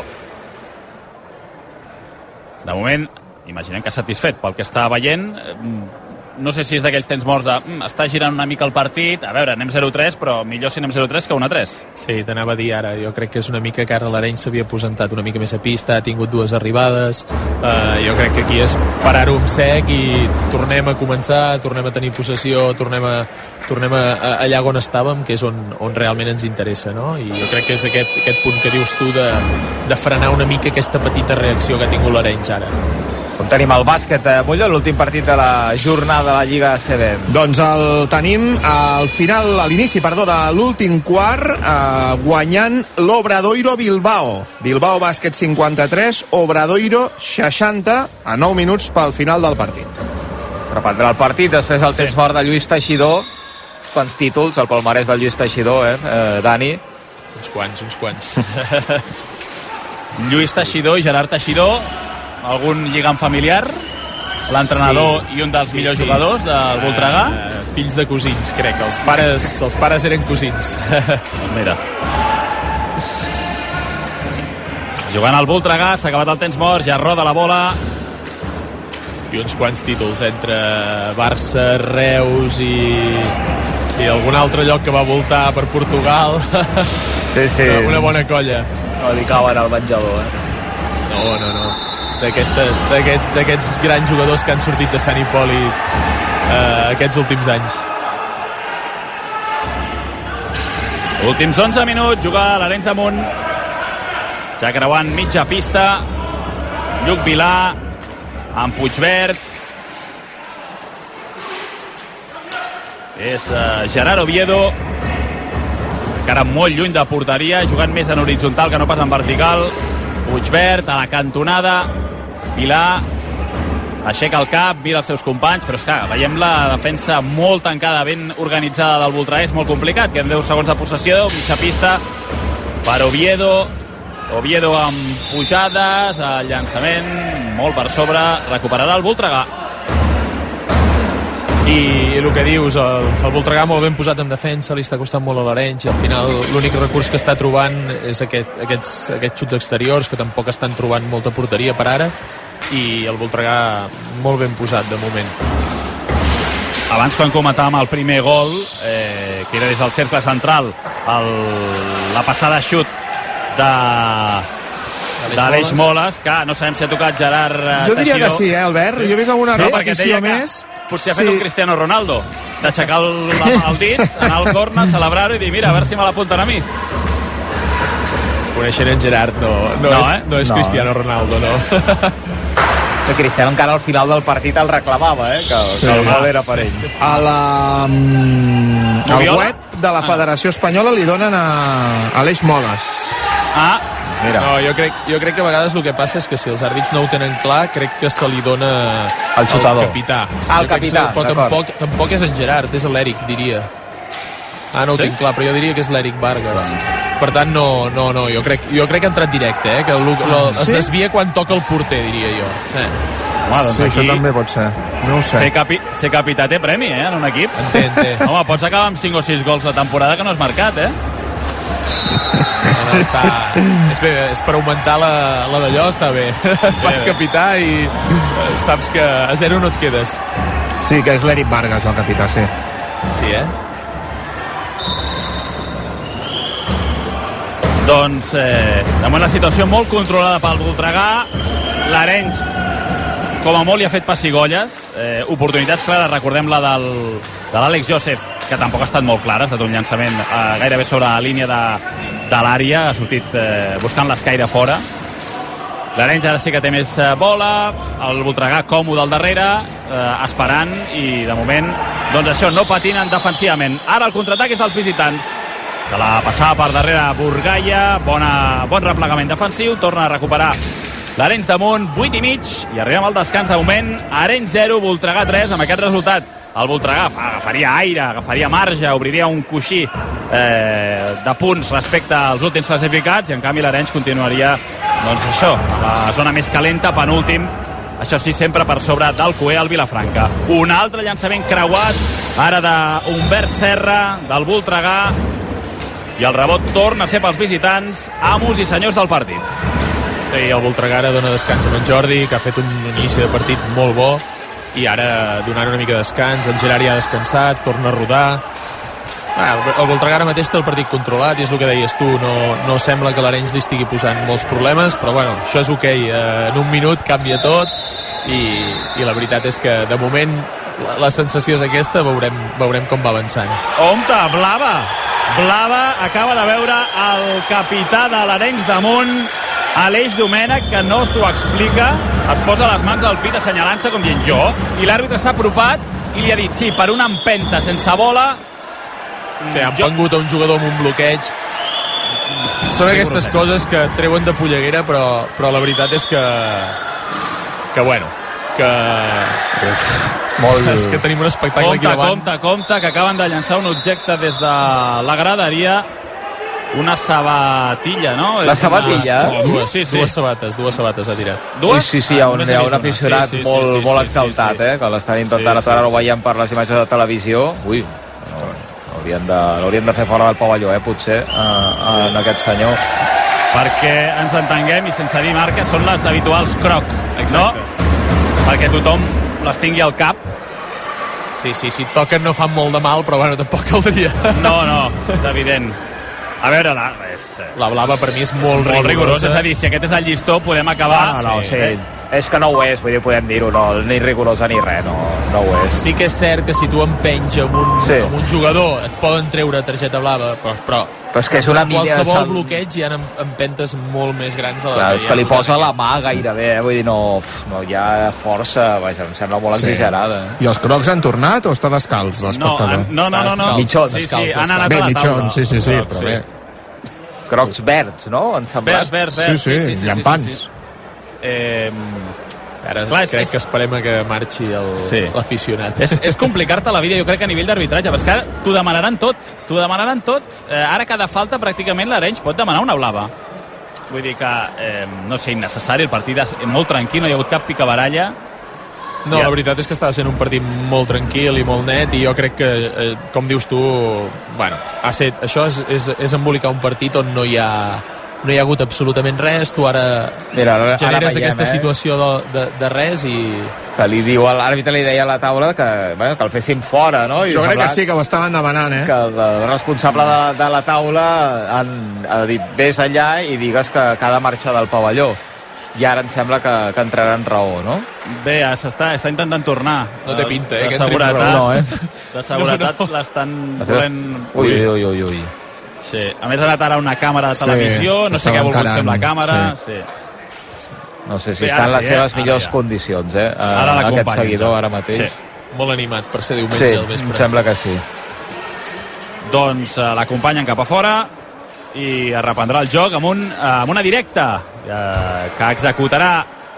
Speaker 5: De moment, imaginem que satisfet pel que està veient. No sé si és d'aquells temps morts de mm, està girant una mica el partit, a veure, anem zero tres, però millor si anem zero tres que un a tres.
Speaker 6: Sí, t'anava a dir ara, jo crec que és una mica que ara l'Arenys s'havia presentat una mica més a pista, ha tingut dues arribades, uh, jo crec que aquí és parar-ho en sec i tornem a començar, tornem a tenir possessió, tornem a, tornem a, a allà on estàvem, que és on, on realment ens interessa, no? I jo crec que és aquest, aquest punt que dius tu de, de frenar una mica aquesta petita reacció que ha tingut l'Arenys ara.
Speaker 4: Com tenim el bàsquet, eh, Molló, l'últim partit de la jornada de la Lliga A C B.
Speaker 8: Doncs el tenim al final, a l'inici, perdó, de l'últim quart, eh, guanyant l'Obradoiro Bilbao. Bilbao Bàsquet cinquanta-tres, Obradoiro seixanta, a nou minuts pel final del partit.
Speaker 4: Es reprendrà el partit, després el temps mort de Lluís Teixidor. Quants títols, el palmarès del Lluís Teixidor, eh, eh Dani?
Speaker 6: Uns quants, uns quants.
Speaker 5: Lluís Teixidor i Gerard Teixidor, algun lligam familiar, l'entrenador sí, i un dels sí, millors sí. jugadors del Voltregà.
Speaker 6: Uh, fills de cosins, crec. Els pares, els pares eren cosins.
Speaker 5: Doncs mira. Jugant al Voltregà, s'ha acabat el temps mort, ja roda la bola.
Speaker 6: I uns quants títols entre Barça, Reus i, i algun altre lloc que va voltar per Portugal.
Speaker 4: Sí, sí.
Speaker 6: Una, una bona colla.
Speaker 4: No li cauen al menjador, eh?
Speaker 6: No, no, no. D'aquests d'aquests grans jugadors que han sortit de Sant Hipòlit eh, aquests últims anys.
Speaker 5: Últims onze minuts, jugar a l'Arenys de Munt. Ja creuant mitja pista. Lluc Vilà amb Puigverd. És uh, Gerard Oviedo, encara molt lluny de porteria, jugant més en horitzontal que no pas en vertical. Puigverd a la cantonada. Vilà aixeca el cap, mira els seus companys, però és que veiem la defensa molt tancada, ben organitzada del Voltregà. És molt complicat, queden deu segons de possessió, mitja pista per Oviedo. Oviedo amb pujades, el llançament molt per sobre, recuperarà el Voltregà.
Speaker 6: I el que dius, el, el Voltregà molt ben posat en defensa, li està costant molt a l'Arenys, i al final l'únic recurs que està trobant és aquest, aquests, aquests xuts exteriors, que tampoc estan trobant molta porteria per ara, i el Voltregà molt ben posat de moment.
Speaker 5: Abans, quan comentàvem el primer gol, eh, que era des del cercle central, el, la passada xut de d'Aleix Moles, que no sabem si ha tocat Gerard Teixidor.
Speaker 8: Jo diria que sí, eh, Albert? Jo he vist alguna
Speaker 5: sí,
Speaker 8: repetició més.
Speaker 5: Potser ha fet sí. un Cristiano Ronaldo, d'aixecar el, el dit, anar al corner, celebrar-ho i dir, mira, a veure si me l'apunten a mi.
Speaker 6: Coneixent en Gerard, no, no, no, és, eh? no és no. Cristiano Ronaldo, no.
Speaker 4: Que Cristiano encara al final del partit el reclamava, eh? Que, sí. que el gol era per ell.
Speaker 8: A la... al web de la Federació Espanyola li donen a Aleix Moles.
Speaker 5: Ah,
Speaker 6: mira. No, jo crec, jo crec que a vegades el que passa és que si els àrbits no ho tenen clar, crec que se li dona
Speaker 4: al
Speaker 6: capità.
Speaker 4: Al capità,
Speaker 6: que, però tampoc, tampoc és en Gerard, és l'Eric, diria. Ah, no ho sí? tinc clar, però jo diria que és l'Eric Vargas. Doncs. Per tant, no, no, no, jo crec, jo crec que ha entrat directe, eh? Que lo, lo, es sí? desvia quan toca el porter, diria jo. Eh.
Speaker 8: Home, doncs sí, aquí... això també pot ser. No ho sé.
Speaker 5: Ser, capi, ser capità té premi, eh, en un equip.
Speaker 6: Entenc, eh.
Speaker 5: Home, pots acabar amb cinc o sis gols de temporada que no has marcat, eh?
Speaker 6: No, no, està... És, bé, és per augmentar la, la d'allò, està bé. Et fas capità i saps que a zero no et quedes.
Speaker 8: Sí, que és l'Eric Vargas, el capità, sí.
Speaker 6: Sí, eh?
Speaker 5: Doncs, eh, damunt la situació molt controlada pel Voltregà. L'Arenys, com a molt, li ha fet pessigolles. Eh, oportunitats clares, recordem la del, de l'Àlex Joseph, que tampoc ha estat molt clara, ha estat un llançament eh, gairebé sobre la línia de, de l'àrea, ha sortit eh, buscant l'escaire fora. L'Arenys ara sí que té més eh, bola, el Voltregà còmode al darrere, eh, esperant, i de moment, doncs això, no patinen defensivament. Ara el contraatac és dels visitants. Se la passava per darrere Burgaia, bona, bon replegament defensiu, torna a recuperar l'Arenys de Munt, vuit i mig, i arribem al descans de moment. Arenys zero, Voltregà tres. Amb aquest resultat el Voltregà agafaria aire, agafaria marge, obriria un coixí eh, de punts respecte als últims classificats, i en canvi l'Arenys continuaria, doncs això, la zona més calenta, penúltim, això sí, sempre per sobre del Coé al Vilafranca. Un altre llançament creuat, ara d'Humbert Serra, del Voltregà, i el rebot torna a ser pels visitants, amos i senyors del partit.
Speaker 6: Sí, el Voltregà ara dona descans amb en Jordi, que ha fet un inici de partit molt bo, i ara donant una mica de descans, en Gerard ja ha descansat, torna a rodar. Ah, el Voltregà ara mateix té el partit controlat, i és el que deies tu, no, no sembla que l'Arenys li estigui posant molts problemes, però bueno, això és ok, en un minut canvia tot, i, i la veritat és que de moment la, la sensació és aquesta, veurem, veurem com va avançant.
Speaker 5: Ompte, Blava! Blava acaba de veure el capità de l'Arenys de Munt, Aleix Domènech, que no s'ho explica, es posa les mans al pit assenyalant-se com dient jo, i l'àrbitre s'ha apropat i li ha dit sí, per una empenta sense bola.
Speaker 6: Sí, han jo... pengut a un jugador amb un bloqueig. Són aquestes coses que et treuen de polleguera, però, però la veritat és que que bueno, que
Speaker 8: Uf, molt...
Speaker 6: és que tenim un espectacle
Speaker 5: compte,
Speaker 6: aquí davant.
Speaker 5: Compte, compte, que acaben de llançar un objecte des de la graderia, una sabatilla, no?
Speaker 4: La sabatilla?
Speaker 6: Una... Oh, dues, sí, sí. dues sabates, dues sabates ha tirat.
Speaker 4: Dues? Ui, sí, sí, hi ha un, hi ha un aficionat sí, sí, molt, sí, sí, molt exaltat, sí, sí. eh, que l'estan intentant sí, aturar, sí, sí. Ho veiem per les imatges de televisió. Ui, no, haurien de, l'haurien de fer fora del pavelló, eh, potser, eh, en aquest senyor.
Speaker 5: perquè ens entenguem i sense dir marca són les habituals croc,
Speaker 6: Exacte.
Speaker 5: no? Perquè tothom les tingui al cap.
Speaker 6: Sí, sí, si et toquen no fan molt de mal, però bueno, tampoc caldria.
Speaker 5: No, no, és evident. A veure, la, és,
Speaker 6: la blava per mi és molt,
Speaker 5: molt rigorosa.
Speaker 6: rigorosa.
Speaker 5: És a dir, si aquest és el llistó, podem acabar...
Speaker 4: No, no,
Speaker 5: sí.
Speaker 4: sí. Eh? És que no ho és, vull dir, podem dir-ho, no, ni rigorosa ni res, no, no ho és.
Speaker 6: Sí que és cert que si tu empenys amb un,
Speaker 4: sí.
Speaker 6: amb un jugador et poden treure targeta blava, però, però,
Speaker 4: però és que és una
Speaker 6: qualsevol
Speaker 4: sal...
Speaker 6: bloqueig hi ha empentes molt més grans de la
Speaker 4: Clar,
Speaker 6: que
Speaker 4: és que li posa la mà gairebé, eh? Vull dir, no, no hi ha força, vaja, em sembla molt sí. exagerada.
Speaker 8: I els crocs han tornat o està descalç l'espectador?
Speaker 5: No, no, no, no, no.
Speaker 4: Mitjons.
Speaker 5: Sí, sí, han anat
Speaker 8: bé,
Speaker 5: a la taula.
Speaker 8: mitjons, sí, sí, sí,
Speaker 5: Crocs,
Speaker 8: però bé.
Speaker 4: Crocs verds, no? En
Speaker 5: verds, verds, verds.
Speaker 8: Sí, sí, sí, sí, llampants.
Speaker 5: Sí, sí. Eh,
Speaker 6: Ara
Speaker 5: clar,
Speaker 6: crec
Speaker 5: és,
Speaker 6: que esperem a que marxi
Speaker 5: sí.
Speaker 6: l'aficionat.
Speaker 5: És, és complicar-te la vida, jo crec que a nivell d'arbitratge, perquè ara t'ho demanaran tot, t'ho demanaran tot. Eh, ara cada falta pràcticament l'Arenys pot demanar una blava. Vull dir que, eh, no sé, innecessari, el partit és molt tranquil, no hi ha hagut cap picabaralla.
Speaker 6: No, ja. La veritat és que estava sent un partit molt tranquil i molt net, i jo crec que, eh, com dius tu, bueno, ha set, això és, és, és embolicar un partit on no hi ha no hi ha hagut absolutament res, tu ara,
Speaker 4: Mira, ara
Speaker 6: generes
Speaker 4: veiem,
Speaker 6: aquesta
Speaker 4: eh?
Speaker 6: situació de, de, de res i...
Speaker 4: Que li diu, l'àrbitre li deia a la taula que, bueno, que el fessin fora, no? I
Speaker 8: jo crec que sí, que ho estaven demanant, eh?
Speaker 4: Que el responsable de, de la taula han, ha dit, vés allà i digues que, que ha de marxar del pavelló. I ara em sembla que, que entrarà en raó, no?
Speaker 5: Bé, s'està està intentant tornar.
Speaker 6: No té pinta, eh?
Speaker 5: De
Speaker 6: que
Speaker 5: seguretat,
Speaker 6: no,
Speaker 5: eh? De seguretat no, no. l'estan volent...
Speaker 4: Ui, ui, ui, ui.
Speaker 5: Sí, a més ha anat ara una càmera de televisió, sí, no sé què ha volgut fer amb la càmera. Sí.
Speaker 4: Sí. No sé si
Speaker 5: Bé,
Speaker 4: està en les
Speaker 5: sí,
Speaker 4: seves
Speaker 5: eh?
Speaker 4: millors
Speaker 5: ja.
Speaker 4: condicions, eh?
Speaker 5: Ara
Speaker 4: aquest seguidor ara mateix.
Speaker 5: Sí.
Speaker 6: Molt animat per ser diumenge
Speaker 4: sí,
Speaker 6: al vespre.
Speaker 4: em sembla que sí.
Speaker 5: Doncs uh, l'acompanyen cap a fora i es reprendrà el joc amb, un, uh, amb una directa uh, que executarà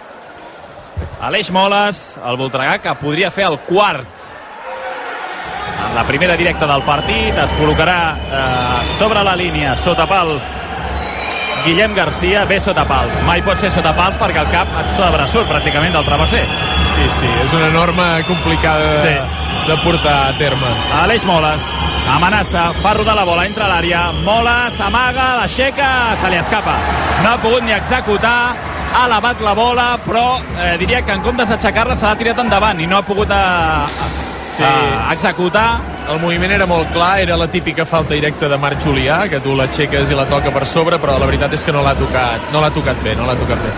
Speaker 5: Aleix Moles, el Voltregà, que podria fer el quart en la primera directa del partit. Es col·locarà eh, sobre la línia, sota pals, Guillem Garcia, bé sota pals. Mai pot ser sota pals perquè el cap et sobresurt pràcticament del travesser.
Speaker 6: Sí, sí, és una norma complicada de, sí. de portar a terme.
Speaker 5: Aleix Moles amenaça, fa rodar la bola entre l'àrea, Moles amaga, l'aixeca, se li escapa. No ha pogut ni executar, ha elevat la bola, però eh, diria que en comptes d'aixecar-la se l'ha tirat endavant i no ha pogut a,
Speaker 6: sí.
Speaker 5: a executar.
Speaker 6: El moviment era molt clar, era la típica falta directa de Marc Julià, que tu l'aixeques i la toca per sobre, però la veritat és que no l'ha tocat, no l'ha tocat bé, no l'ha tocat bé.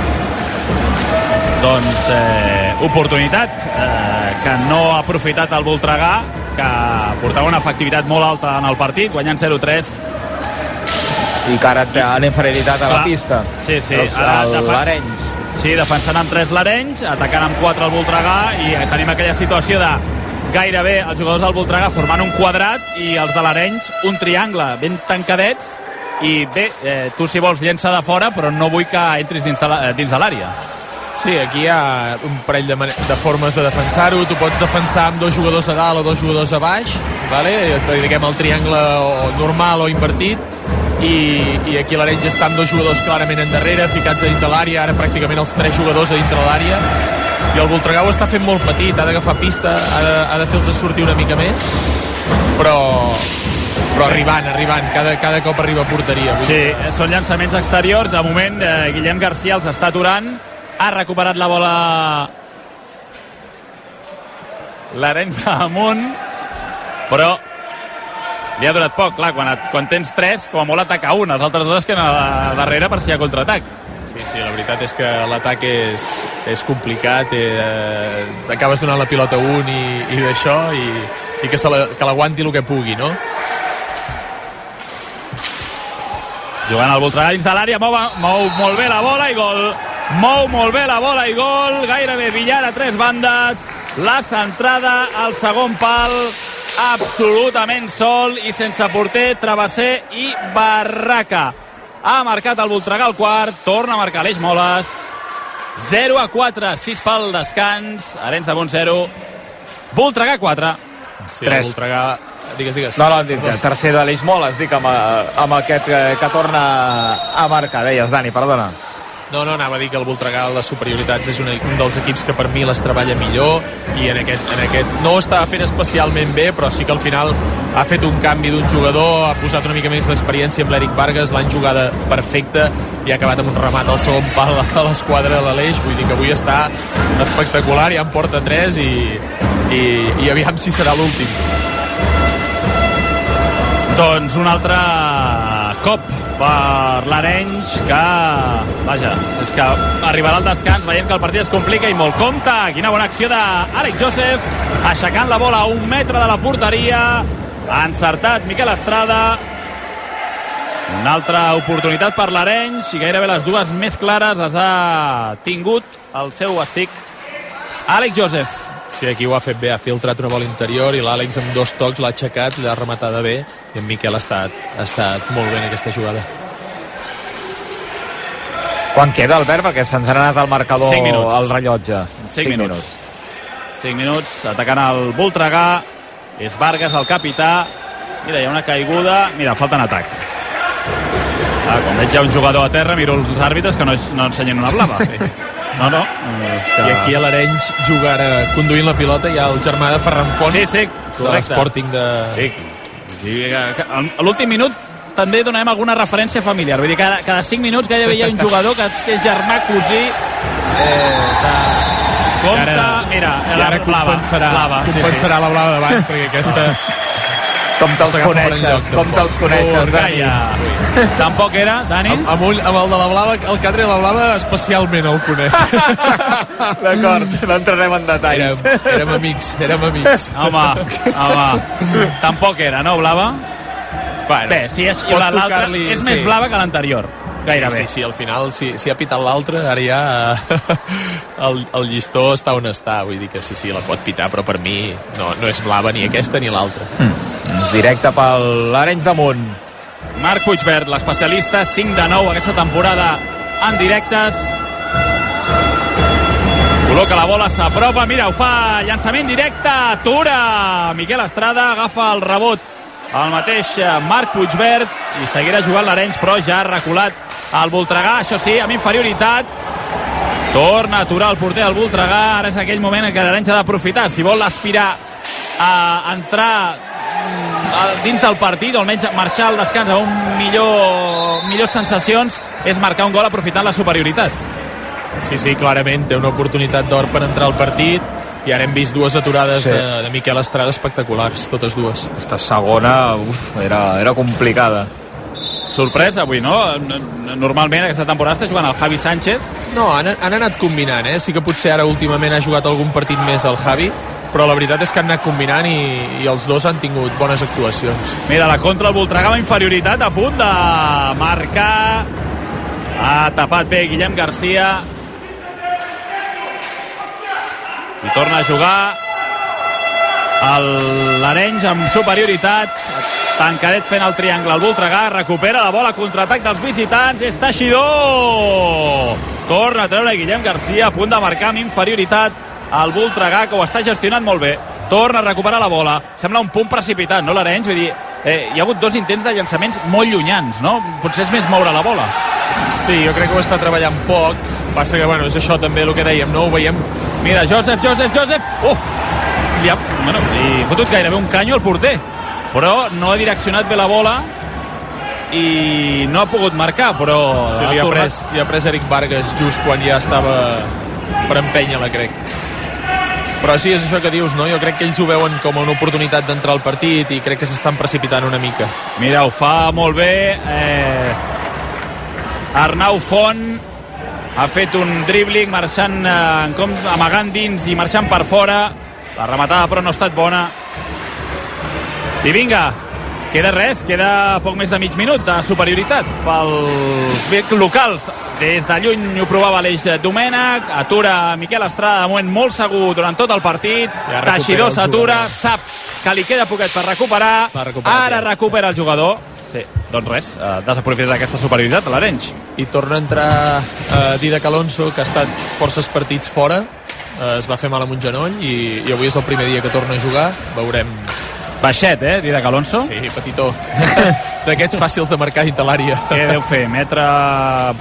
Speaker 5: Doncs eh, oportunitat eh, que no ha aprofitat el Voltregà, que portava una efectivitat molt alta en el partit, guanyant zero tres.
Speaker 4: I que ara han inferioritat a la
Speaker 5: Clar.
Speaker 4: pista.
Speaker 5: Sí, sí.
Speaker 4: Els,
Speaker 5: Ara
Speaker 4: el,
Speaker 5: defen...
Speaker 4: l'Arenys.
Speaker 5: Sí, defensant amb tres l'Arenys, atacant amb quatre el Voltregà, i tenim aquella situació de gairebé els jugadors del Voltregà formant un quadrat i els de l'Arenys un triangle, ben tancadets, i bé, eh, tu si vols llença de fora, però no vull que entris dins de, la, dins de l'àrea.
Speaker 6: Sí, aquí hi ha un parell de, de formes de defensar-ho. Tu pots defensar amb dos jugadors a dalt o dos jugadors a baix, vale? Diguem el triangle o normal o invertit, i, i aquí l'Arenys està amb dos jugadors clarament endarrere, ficats a dintre l'àrea, ara pràcticament els tres jugadors a dintre l'àrea, i el Voltregà ho està fent molt petit, ha d'agafar pista, ha de, ha de fer-los sortir una mica més, però però arribant, arribant, cada, cada cop arriba a porteria.
Speaker 5: Sí, són llançaments exteriors, de moment eh, Guillem Garcia els està aturant, ha recuperat la bola l'Arenys amunt, però li ha durat poc, clar, quan, et, quan tens tres, com a molt ataca un, els altres dos es queden a darrere per si hi ha contraatac.
Speaker 6: Sí, sí, la veritat és que l'atac és, és complicat, eh, t'acabes donant la pilota a un i, i d'això, i, i que, la, que l'aguanti el que pugui, no?
Speaker 5: Jugant al Voltregà dins de l'àrea, mou, mou molt bé la bola i gol. Mou molt bé la bola i gol, gairebé Villar a tres bandes, la centrada al segon pal, absolutament sol i sense porter, travesser i barraca. Ha marcat el Voltregà al quart, torna a marcar Aleix Moles, zero a quatre, sis pel descans, Arenys de Munt zero, Voltregà quatre.
Speaker 6: Sí, el Voltregà... Digues, digues.
Speaker 4: No, no, dic, tercer d'Aleix Moles, dic, amb, amb aquest que, que torna a marcar. Deies, Dani, perdona.
Speaker 6: No, no, anava a dir que el Voltregà les superioritats és un, un dels equips que per mi les treballa millor i en aquest, en aquest no ho estava fent especialment bé, però sí que al final ha fet un canvi d'un jugador, ha posat una mica més d'experiència amb l'Eric Vargas, l'han jugada perfecta i ha acabat amb un remat al segon pal a l'esquadra de l'Aleix. Vull dir que avui està espectacular, ja en porta tres i, i, i aviam si serà l'últim.
Speaker 5: Doncs un altre cop per l'Arenys, que vaja, és que arribarà al descans, veiem que el partit es complica i molt. Compte, quina bona acció d'Àlex Joseph, aixecant la bola a un metre de la porteria, ha encertat Miquel Estrada. Una altra oportunitat per l'Arenys i gairebé les dues més clares les ha tingut el seu estic Àlex Joseph.
Speaker 6: Sí, aquí ho ha fet bé, ha filtrat una bola interior i l'Àlex amb dos tocs l'ha aixecat, l'ha rematada bé i en Miquel ha estat, ha estat molt bé en aquesta jugada.
Speaker 4: Quan queda, Albert? Perquè se'ns ha anat al marcador al rellotge.
Speaker 5: cinc minuts. cinc minuts, atacant el Voltregà, és Vargas el capità. Mira, hi ha una caiguda, mira, falta en atac. Ah, quan veig ja un jugador a terra, miro els àrbitres que no, no ensenyen una blava. Sí. No, no.
Speaker 6: Que... I aquí a l'Arenys juga ara conduint la pilota hi ha el germà de Ferran Font.
Speaker 5: Sí, sí,
Speaker 6: correcte. L'Sporting de...
Speaker 5: Sí. Sí, a l'últim minut també donem alguna referència familiar. Vull dir, cada, cada cinc minuts gairebé hi ha un jugador que és germà, cosí... Eh, de... Compte, ara, mira,
Speaker 6: i ara compensarà, blava, compensarà sí, sí. la blava d'abans, perquè aquesta...
Speaker 4: Com te'ls coneixes, com te'ls coneixes, Dani.
Speaker 5: Tampoc era, Dani?
Speaker 6: Amb, amb, ull, amb el de la blava, el que ha tret la blava especialment el conec.
Speaker 4: D'acord, no entrarem en detalls.
Speaker 6: Érem, érem amics, érem amics.
Speaker 5: Home, home, tampoc era, no, blava?
Speaker 6: Bueno,
Speaker 5: bé, si és, l'altra és sí. més blava que l'anterior. Gairebé.
Speaker 6: Sí, sí, sí, al final, si, si ha pitat l'altre, ara ja el, el llistó està on està. Vull dir que sí, sí, la pot pitar, però per mi no, no és blava ni aquesta ni l'altra.
Speaker 4: Mm. Directe pel l'Arenys de Munt.
Speaker 5: Marc Puigvert, l'especialista, cinc de nou aquesta temporada en directes. Col·loca la bola, s'apropa, mira, ho fa, llançament directe, atura Miquel Estrada, agafa el rebot el mateix Marc Puigvert i seguirà jugant l'Arenys, però ja ha reculat el Voltregà, això sí, amb inferioritat. Torna a aturar el porter del Voltregà, ara és aquell moment en què l'Arenys ha d'aprofitar, si vol aspirar a entrar dins del partit, o almenys marxar al descans amb un millor, millors sensacions, és marcar un gol aprofitant la superioritat.
Speaker 6: Sí, sí, clarament té una oportunitat d'or per entrar al partit i ara hem vist dues aturades sí. de, de Miquel Estrada espectaculars, totes dues.
Speaker 4: Aquesta segona uf, era, era complicada.
Speaker 5: Sorpresa avui, no? Normalment aquesta temporada està jugant el Javi Sánchez.
Speaker 6: No, han, han anat combinant, eh? Sí que potser ara últimament ha jugat algun partit més el Javi, però la veritat és que han anat combinant i, i els dos han tingut bones actuacions.
Speaker 5: Mira, la contra el Voltregà amb inferioritat, a punt de marcar. Ha tapat bé Guillem Garcia. I torna a jugar l'Arenys amb superioritat. Tancadet fent el triangle al Voltregà, recupera la bola, contraatac dels visitants, és Teixidor, torna a treure Guillem Garcia, a punt de marcar amb inferioritat el Voltregà, que ho està gestionant molt bé, torna a recuperar la bola, sembla un punt precipitat, no l'Arenys? Vull dir, eh, hi ha hagut dos intents de llançaments molt llunyans, no? Potser és més moure la bola.
Speaker 6: Sí, jo crec que ho està treballant poc, passa que, bueno, és això també el que dèiem, no? Ho veiem.
Speaker 5: Mira, Joseph, Joseph, Joseph, oh! Li ha, bueno, li ha fotut gairebé un canyo al porter, però no ha direccionat bé la bola i no ha pogut marcar, però...
Speaker 6: Sí, li ha, pres, li ha pres Eric Vargas just quan ja estava per empènyer-la, crec. Però sí, és això que dius, no? Jo crec que ells ho veuen com una oportunitat d'entrar al partit i crec que s'estan precipitant una mica.
Speaker 5: Mira, ho fa molt bé. Eh... Arnau Font ha fet un dribbling marxant, eh, com amagant dins i marxant per fora. La rematada però no ha estat bona. I vinga, queda res, queda poc més de mig minut de superioritat pels locals. Des de lluny ho provava l'Eix Domènech, atura Miquel Estrada, de moment molt segur durant tot el partit. Ja Teixidor s'atura, sap que li queda poquet per recuperar, ara recupera el jugador. Sí, doncs res, eh, desaprofitat aquesta superioritat a l'Arenys.
Speaker 6: I torna a entrar eh, Didac Alonso, que ha estat forces partits fora, eh, es va fer mal amb un genoll i, i avui és el primer dia que torna a jugar, veurem.
Speaker 5: Baixet, eh, Didac Alonso?
Speaker 6: Sí, petitó. D'aquests fàcils de marcar dintre l'àrea.
Speaker 5: Què deu fer? Metre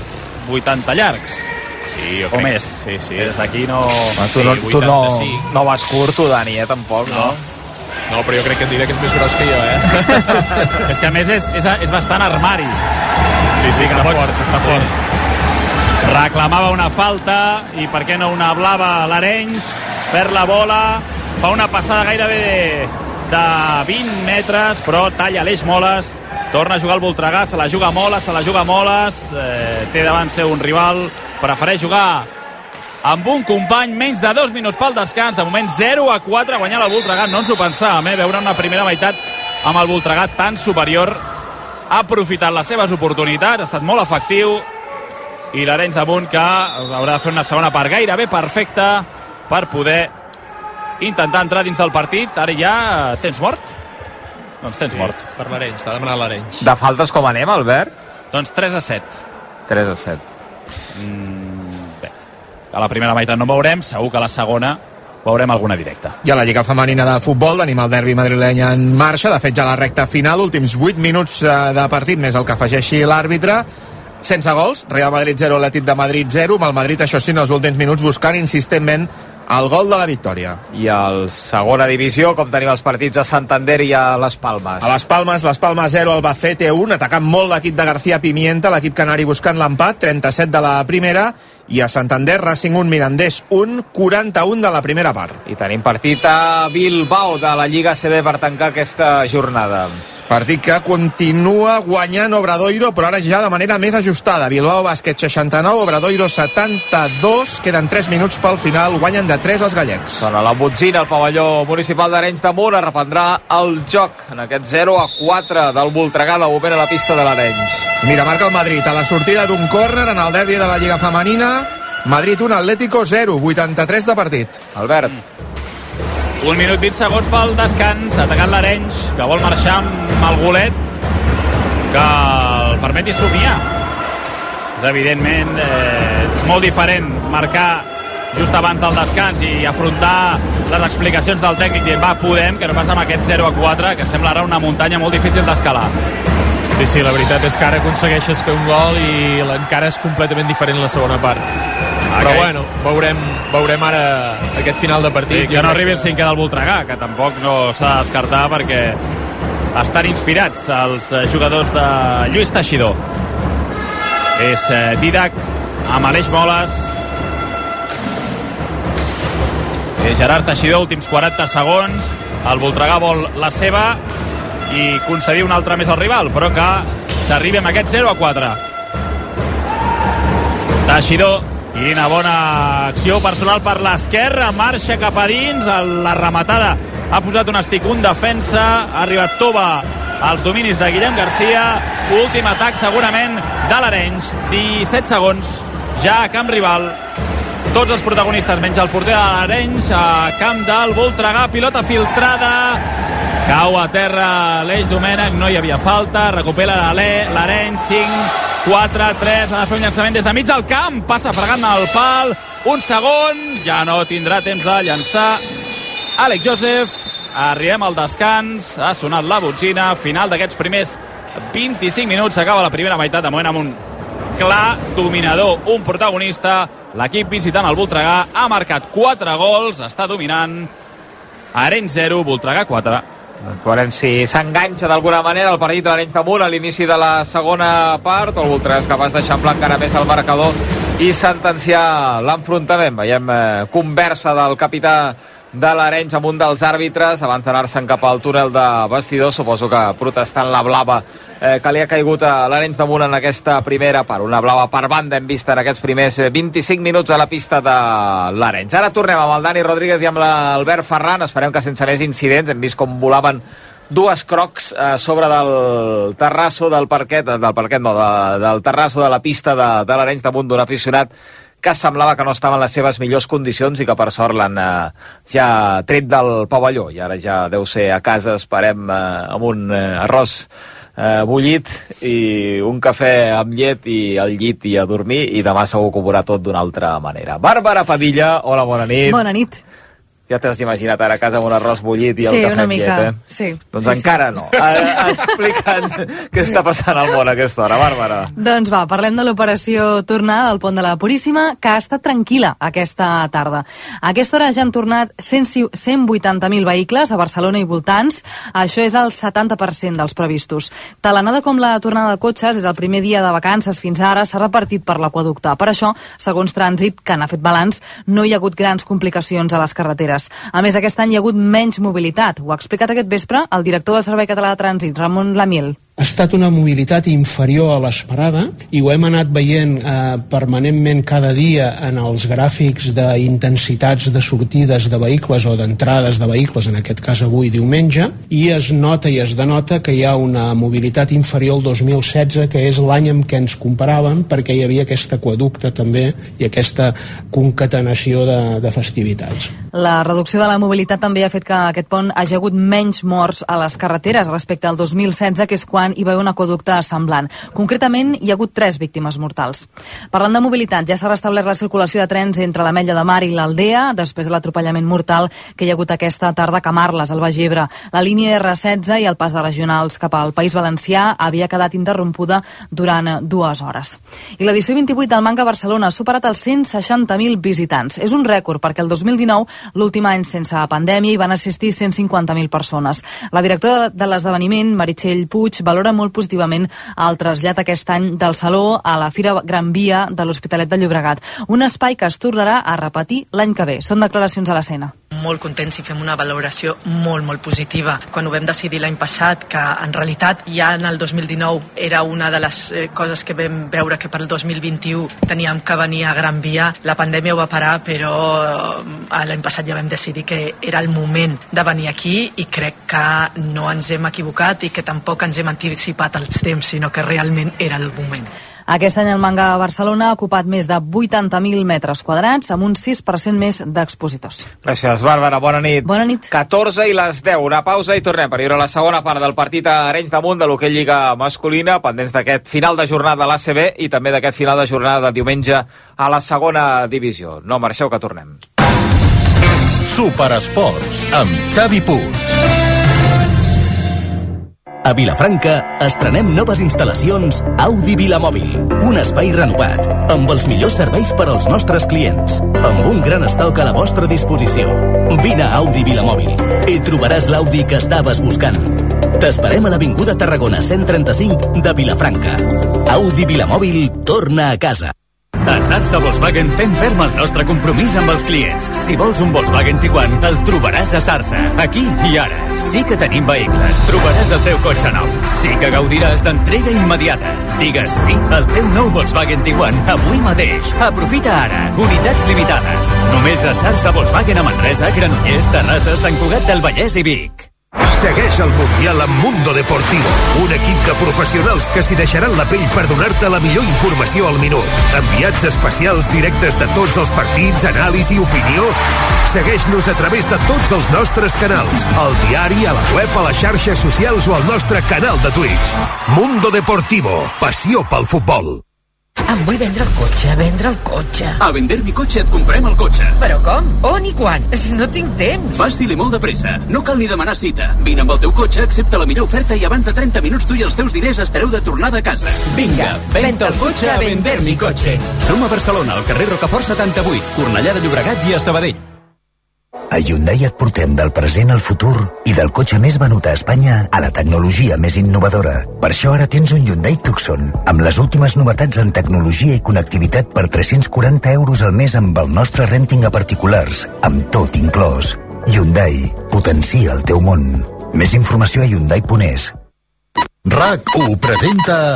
Speaker 5: vuitanta llargs.
Speaker 6: Sí, jo
Speaker 5: o
Speaker 6: crec.
Speaker 5: més.
Speaker 6: Sí, sí.
Speaker 5: Des d'aquí no...
Speaker 4: Ah, tu,
Speaker 6: Sí,
Speaker 4: no, tu no,
Speaker 6: vuitanta-cinc.
Speaker 4: no vas curt, tu, Dani, eh, tampoc, no?
Speaker 6: No. No, però jo crec que et diré que és més gros que jo, eh?
Speaker 5: És que a més és, és, és bastant armari.
Speaker 6: Sí, sí, està
Speaker 5: pots-
Speaker 6: fort, està fort.
Speaker 5: Reclamava una falta i per què no una blava a l'Arenys, perd la bola, fa una passada gairebé de, de vint metres, però talla l'Eix Moles, torna a jugar el Voltregà, se la juga Moles, se la juga Moles, eh, té davant seu un rival, prefereix jugar amb un company, menys de dos minuts pel descans, de moment zero a quatre, guanyant el Voltregà, no ens ho pensàvem, eh? Veure una primera meitat amb el Voltregà tan superior, ha aprofitat les seves oportunitats, ha estat molt efectiu, i l'Arenys damunt que haurà de fer una segona part gairebé perfecta per poder intentar entrar dins del partit. Ara ja tens mort? Doncs tens
Speaker 6: Sí,
Speaker 5: mort.
Speaker 6: per l'Arenys, t'ha demanat l'Arenys.
Speaker 4: De faltes com anem, Albert?
Speaker 5: Doncs tres a set.
Speaker 4: tres a set.
Speaker 5: Mm, bé, a la primera meitat no veurem, segur que a la segona veurem alguna directa.
Speaker 8: I a la Lliga Femenina de Futbol tenim el derbi madrileny en marxa, de fet ja la recta final, últims vuit minuts eh, de partit, més el que afegeixi l'àrbitre. Sense gols, Real Madrid zero, Atlètic de Madrid zero, amb el Madrid, això sí, en els últims minuts buscant insistentment el gol de la victòria.
Speaker 4: I al segona divisió, com tenim els partits a Santander i a Les Palmes.
Speaker 8: A Les Palmes, Les Palmes zero, Albacete un, atacant molt l'equip de García Pimienta, l'equip canari buscant l'empat, trenta-set de la primera, i a Santander, Racing un, Mirandés un, quaranta-un de la primera part.
Speaker 4: I tenim partit a Bilbao de la Lliga A C B per tancar aquesta jornada.
Speaker 8: Partit que continua guanyant Obradoiro, però ara ja de manera més ajustada. Bilbao Bàsquet seixanta-nou, Obradoiro setanta-dos, queden tres minuts pel final, guanyen de tres els gallecs.
Speaker 4: Sona la botzina al pavelló municipal d'Arenys de Munt, es reprendrà el joc en aquest zero a quatre del Voltregà, de moment a la pista de l'Arenys.
Speaker 8: Mira, marca el Madrid a la sortida d'un córner en el derbi de la Lliga Femenina. Madrid un, Atlético zero, vuitanta-tres de partit.
Speaker 4: Albert.
Speaker 5: Un minut vint segons pel descans, atacant l'Arenys, que vol marxar amb el golet que el permeti somiar. És evidentment eh, molt diferent marcar just abans del descans i afrontar les explicacions del tècnic dient va, podem, que no passa amb aquest zero a quatre, que sembla ara una muntanya molt difícil d'escalar.
Speaker 6: Sí, sí, la veritat és que ara aconsegueixes fer un gol i encara és completament diferent la segona part. Però
Speaker 5: Okay.
Speaker 6: bueno, veurem, veurem ara aquest final de partit.
Speaker 5: Sí, que no arribi el cinquè del Voltregà, que tampoc no s'ha de descartar perquè estan inspirats els eh, jugadors de Lluís Teixidor. És eh, Didac amb Aleix Moles. És Gerard Teixidor, últims quaranta segons. El Voltregà vol la seva i concedir un altre més al rival, però que s'arribi amb aquest zero a quatre. Teixidor, i una bona acció personal per l'esquerra, marxa cap a dins, la rematada ha posat un estic, un defensa, ha arribat Tova als dominis de Guillem Garcia, últim atac segurament de l'Arenys, disset segons, ja a camp rival, tots els protagonistes menys el porter de l'Arenys, a camp del Voltregà, pilota filtrada, cau a terra l'Eix Domènech, no hi havia falta, recupera l'Arenys, cinc, quatre, tres, ha de fer un llançament des de mig del camp, passa fregant el pal, un segon, ja no tindrà temps de llançar Àlex Joseph. Arribem al descans, ha sonat la botzina, final d'aquests primers vint-i-cinc minuts, s'acaba la primera meitat, de moment amb un clar dominador, un protagonista, l'equip visitant el Voltregà, ha marcat quatre gols, està dominant, Arenys zero, Voltregà quatre.
Speaker 4: Veurem si s'enganxa d'alguna manera el partit de l'Arenys de Munt a l'inici de la segona part, o el Voltregà és capaç d'eixamplar encara més el marcador i sentenciar l'enfrontament. Veiem eh, conversa del capità de l'Arenys amb un dels àrbitres abans d'anar-se'n cap al túnel de vestidors, suposo que protestant la blava eh, que li ha caigut a l'Arenys de Munt en aquesta primera part, una blava per banda hem vist en aquests primers vint-i-cinc minuts a la pista de l'Arenys. Ara tornem amb el Dani Rodríguez i amb l'Albert Ferran, esperem que sense més incidents, hem vist com volaven dues crocs eh, sobre del terrasso del parquet, del parquet no, de, del terrasso de la pista de, de l'Arenys de Munt d'un aficionat que semblava que no estava en les seves millors condicions i que per sort l'han eh, ja tret del pavelló i ara ja deu ser a casa, esperem eh, amb un eh, arròs eh, bullit i un cafè amb llet i al llit i a dormir i demà segur que ho veurà tot d'una altra manera. Bàrbara Padilla, hola, bona nit.
Speaker 9: Bona nit.
Speaker 4: Ja t'has imaginat ara a casa amb un arròs bullit i el
Speaker 2: sí,
Speaker 4: cafè
Speaker 2: una
Speaker 4: amb
Speaker 2: mica.
Speaker 4: llet, eh?
Speaker 2: Sí,
Speaker 4: doncs
Speaker 2: sí,
Speaker 4: encara
Speaker 2: sí.
Speaker 4: no. Uh, Explica'ns què està passant al món a aquesta hora, Bàrbara.
Speaker 2: Doncs va, parlem de l'operació tornada del Pont de la Puríssima, que ha estat tranquil·la aquesta tarda. A aquesta hora ja han tornat cent vuitanta mil vehicles a Barcelona i voltants. Això és el setanta per cent dels previstos. Tant l'anada com la tornada de cotxes, des del primer dia de vacances fins ara, s'ha repartit per l'aqüeducte. Per això, segons Trànsit, que n'ha fet balanç, no hi ha hagut grans complicacions a les carreteres. A més, aquest any hi ha hagut menys mobilitat. Ho ha explicat aquest vespre el director del Servei Català de Trànsit, Ramon Lamiel.
Speaker 9: Ha estat una mobilitat inferior a l'esperada i ho hem anat veient eh, permanentment cada dia en els gràfics d'intensitats de sortides de vehicles o d'entrades de vehicles, en aquest cas avui diumenge, i es nota i es denota que hi ha una mobilitat inferior al dos mil setze, que és l'any amb què ens comparàvem, perquè hi havia aquest aqüeducte també i aquesta concatenació de, de festivitats.
Speaker 2: La reducció de la mobilitat també ha fet que aquest pont hagi hagut menys morts a les carreteres respecte al dos mil setze, que és quan hi va haver un aqüeducte semblant. Concretament, hi ha hagut tres víctimes mortals. Parlant de mobilitat, ja s'ha restablert la circulació de trens entre l'Ametlla de Mar i l'Aldea, després de l'atropellament mortal que hi ha hagut aquesta tarda a Camarles, al Baix Ebre. La línia erre setze i el pas de regionals cap al País Valencià havia quedat interrompuda durant dues hores. I l'edició vint-i-vuit del Manga Barcelona ha superat els cent seixanta mil visitants. És un rècord, perquè el dos mil dinou, l'últim any sense pandèmia, hi van assistir cent cinquanta mil persones. La directora de l'esdeveniment, Meritxell Puig, valora molt positivament el trasllat aquest any del Saló a la Fira Gran Via de l'Hospitalet de Llobregat, un espai que es tornarà a repetir l'any que ve. Són declaracions a l'Escena.
Speaker 10: Molt contents i fem una valoració molt, molt positiva. Quan ho vam decidir l'any passat, que en realitat ja en el dos mil dinou era una de les eh, coses que vam veure que per el dos mil vint-i-u teníem que venir a Gran Via, la pandèmia ho va parar, però eh, l'any passat ja vam decidir que era el moment de venir aquí i crec que no ens hem equivocat i que tampoc ens hem anticipat els temps, sinó que realment era el moment.
Speaker 2: Aquest any el Manga a Barcelona ha ocupat més de vuitanta mil metres quadrats, amb un sis per cent més d'expositors.
Speaker 4: Gràcies, Bàrbara. Bona nit.
Speaker 2: Bona nit.
Speaker 4: catorze i les deu. Una pausa i tornem per veure la segona part del partit a Arenys de Munt de l'hoquei Lliga masculina, pendents d'aquest final de jornada de l'A C B i també d'aquest final de jornada de diumenge a la segona divisió. No marxeu, que tornem.
Speaker 3: Superesports, amb Xavi Puig.
Speaker 11: A Vilafranca estrenem noves instal·lacions Audi Vilamòbil, un espai renovat, amb els millors serveis per als nostres clients, amb un gran estoc a la vostra disposició. Vine a Audi Vilamòbil i trobaràs l'Audi que estaves buscant. T'esperem a l'Avinguda Tarragona cent trenta-cinc de Vilafranca. Audi Vilamòbil torna a casa.
Speaker 12: A Sarsa Volkswagen fem ferm el nostre compromís amb els clients. Si vols un Volkswagen Tiguan, el trobaràs a Sarsa. Aquí i ara. Sí que tenim vehicles. Trobaràs el teu cotxe nou. Sí que gaudiràs d'entrega immediata. Digues sí al teu nou Volkswagen Tiguan avui mateix. Aprofita ara. Unitats limitades. Només a Sarsa Volkswagen a Manresa, Granollers, Terrassa, Sant Cugat del Vallès i Vic.
Speaker 13: Segueix el Mundial amb Mundo Deportivo, un equip de professionals que s'hi deixaran la pell per donar-te la millor informació al minut. Enviats especials directes de tots els partits, anàlisi, opinió. Segueix-nos a través de tots els nostres canals, al diari, a la web, a les xarxes socials o al nostre canal de Twitch. Mundo Deportivo, passió pel futbol.
Speaker 14: Em vull vendre el cotxe, vendre el cotxe.
Speaker 15: A Vender mi cotxe et comprem el cotxe.
Speaker 14: Però com? On i quan? No tinc temps.
Speaker 15: Fàcil i molt de pressa. No cal ni demanar cita. Vine amb el teu cotxe, accepta la millor oferta i abans de trenta minuts tu i els teus diners espereu de tornada a casa.
Speaker 12: Vinga, venta el cotxe a Vender mi cotxe. Som a Barcelona, al carrer Rocafort setanta-vuit, Cornellà de Llobregat i a Sabadell.
Speaker 16: A Hyundai et portem del present al futur i del cotxe més venut a Espanya a la tecnologia més innovadora. Per això ara tens un Hyundai Tucson amb les últimes novetats en tecnologia i connectivitat per tres-cents quaranta euros al mes amb el nostre renting a particulars, amb tot inclòs. Hyundai, potencia el teu món. Més informació a hyundai punt es.
Speaker 3: RAC u presenta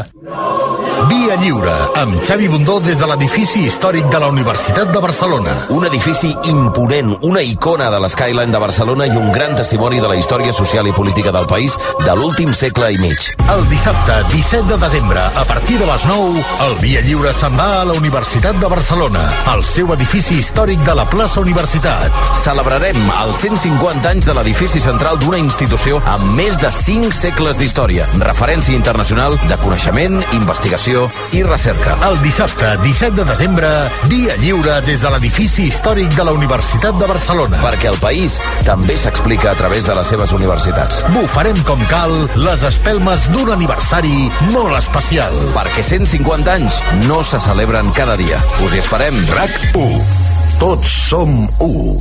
Speaker 3: Via Lliure, amb Xavi Bundó des de l'edifici històric de la Universitat de Barcelona.
Speaker 17: Un edifici imponent, una icona de l'Skyline de Barcelona i un gran testimoni de la història social i política del país de l'últim segle i mig.
Speaker 3: El dissabte disset de desembre, a partir de les nou, el Via Lliure se'n va a la Universitat de Barcelona, al seu edifici històric de la plaça Universitat.
Speaker 17: Celebrarem els cent cinquanta anys de l'edifici central d'una institució amb més de cinc segles d'història, referència internacional de coneixement, investigació Innovació i Recerca.
Speaker 3: El dissabte, disset de desembre, dia lliure des de l'edifici històric de la Universitat de Barcelona.
Speaker 17: Perquè el país també s'explica a través de les seves universitats.
Speaker 3: Bufarem com cal les espelmes d'un aniversari molt especial.
Speaker 17: Perquè cent cinquanta anys no se celebren cada dia. Us hi esperem.
Speaker 3: RAC u. Tots som u.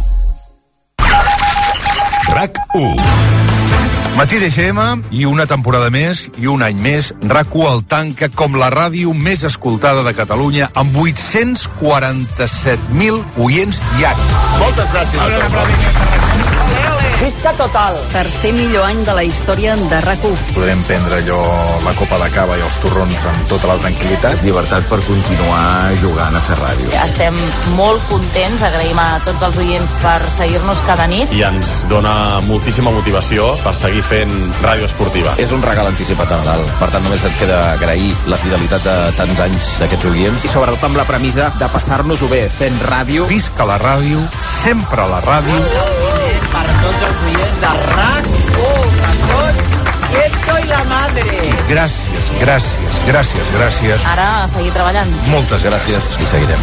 Speaker 18: RAC u. Matí de G M i una temporada més i un any més, RAC u el tanca com la ràdio més escoltada de Catalunya amb vuit-cents quaranta-set mil oients diaris.
Speaker 8: Moltes gràcies a tots.
Speaker 19: Visca total. Tercer millor any de la història de RAC u.
Speaker 8: Podrem prendre allò, la copa de cava i els torrons amb tota la tranquil·litat.
Speaker 17: Llibertat per continuar jugant a fer ràdio.
Speaker 20: Estem molt contents, agraïm a tots els oients per seguir-nos cada nit.
Speaker 21: I ens dona moltíssima motivació per seguir fent ràdio esportiva.
Speaker 17: És un regal anticipat a Nadal, per tant només ens queda agrair la fidelitat de tants anys d'aquests oients.
Speaker 4: I sobretot amb la premissa de passar-nos-ho bé fent ràdio.
Speaker 18: Visca la ràdio, sempre la ràdio.
Speaker 19: Per tots els oients de RAC u, que són Esto i la madre.
Speaker 18: Gràcies, gràcies, gràcies, gràcies.
Speaker 20: Ara a seguir treballant.
Speaker 18: Moltes gràcies i seguirem.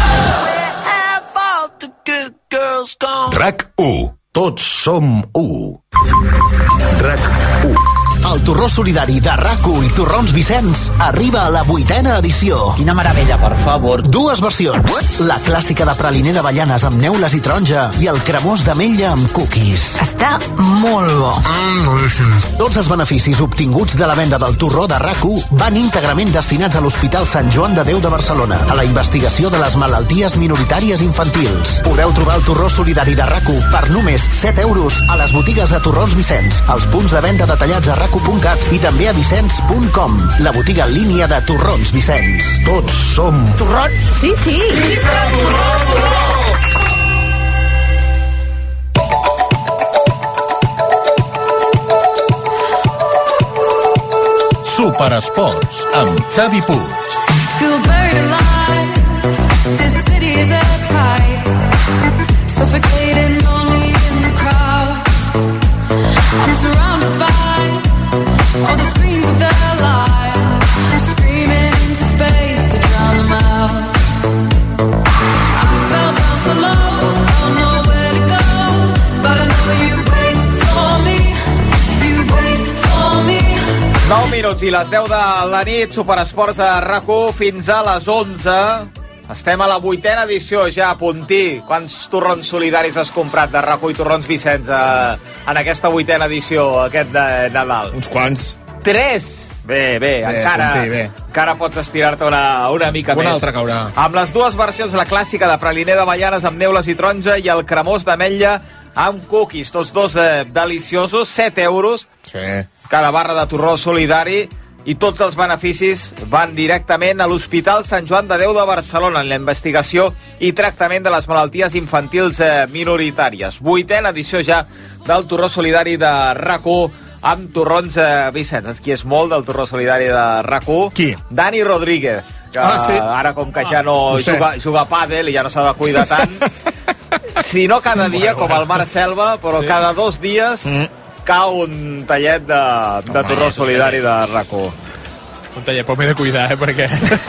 Speaker 3: RAC u. Tots som u. RAC u.
Speaker 11: El torró solidari de RAC u i Torrons Vicenç arriba a la vuitena edició.
Speaker 19: Quina meravella, per favor.
Speaker 11: Dues versions. La clàssica de praliner d'avellanes amb neules i taronja i el cremós d'ametlla amb cookies.
Speaker 14: Està molt bo.
Speaker 11: Tots els beneficis obtinguts de la venda del torró de RAC u van íntegrament destinats a l'Hospital Sant Joan de Déu de Barcelona, a la investigació de les malalties minoritàries infantils. Podeu trobar el torró solidari de RAC u per només set euros a les botigues de Torrons Vicenç, als punts de venda detallats a rac u punt cat i també a vicenç punt com, la botiga en línia de Torrons Vicenç.
Speaker 3: Tots som...
Speaker 19: Torrons?
Speaker 14: Sí, sí.
Speaker 3: Superesports amb Xavi Puig.
Speaker 22: Feel buried alive. This city is at tight. Suffocating, lonely in the crowd. I'm surrounded by all the screams of their lives, screaming into space to drown them out. I fell down so low, found nowhere to go, but I know you wait for me, you wait for me.
Speaker 4: nou minuts i les deu de la nit, Superesports a RAC u fins a les onze. Estem a la vuitena edició ja, a puntí. Quants torrons solidaris has comprat de RAC u i Torrons Vicenç eh, en aquesta vuitena edició, aquest de Nadal?
Speaker 8: Uns quants.
Speaker 4: Tres! Bé, bé, bé encara,
Speaker 8: puntí, bé.
Speaker 4: encara pots estirar-te una, una mica
Speaker 8: una
Speaker 4: més.
Speaker 8: Una altra caurà.
Speaker 4: Amb les dues versions, la clàssica de praliner d'avellanes amb neules i taronja i el cremós d'ametlla amb cookies, tots dos eh, deliciosos, set euros.
Speaker 8: Sí.
Speaker 4: Cada barra de torró solidari. I tots els beneficis van directament a l'Hospital Sant Joan de Déu de Barcelona en la investigació i tractament de les malalties infantils eh, minoritàries. Vuitena edició ja del torró solidari de RAC u amb Torrons eh, Vicenç. Qui és molt del torró solidari de RAC u?
Speaker 8: Qui?
Speaker 4: Dani Rodríguez, que
Speaker 8: ah, sí.
Speaker 4: ara com que ja no
Speaker 8: ah,
Speaker 4: juga, juga a pàdel i ja no s'ha de cuidar tant, si no cada dia, com el Marc Selva, però sí. cada dos dies... Mm. cau un tallet de, de torró solidari de RAC u.
Speaker 6: Un tallet, però m'he de cuidar, eh, perquè...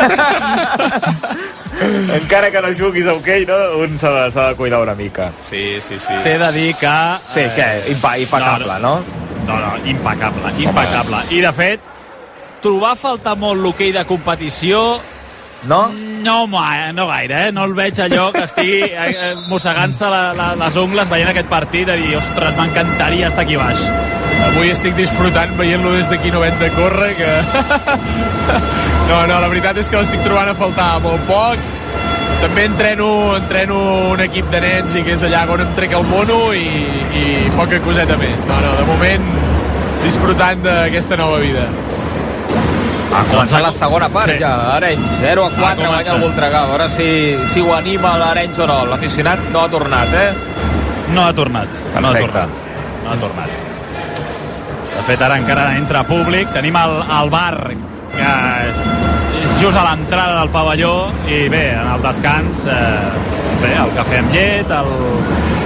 Speaker 4: Encara que no juguis a hoquei, no? Un s'ha de, de cuidar una mica.
Speaker 6: Sí, sí, sí.
Speaker 5: T'he de dir que...
Speaker 4: Sí, què? Impa impecable, no?
Speaker 5: No, no, impecable, impecable. I, de fet, trobar a faltar molt l'hoquei de competició...
Speaker 4: No?
Speaker 5: No, ma, no gaire, eh? No el veig allò que estigui eh, mossegant-se la, la, les ungles veient aquest partit de dir, ostres, m'encantaria estar aquí baix.
Speaker 6: Avui estic disfrutant veient-lo des d'aquí no vet de córrer, que... no, no, la veritat és que l'estic trobant a faltar molt poc. També entreno, entreno un equip de nens i que és allà on em trec el mono i, i poca coseta més. No, no, de moment disfrutant d'aquesta nova vida.
Speaker 4: Ha començat la segona part, sí. ja, Arenys, zero a quatre, guanya el Voltregà. A veure si, si ho anima l'Arenys o no. L'aficionat no ha tornat, eh?
Speaker 5: No ha tornat, Perfecte. no ha tornat. No ha tornat. De fet, ara encara entra públic. Tenim el, el bar, que és, és just a l'entrada del pavelló, i bé, en el descans, eh, bé, el cafè amb llet,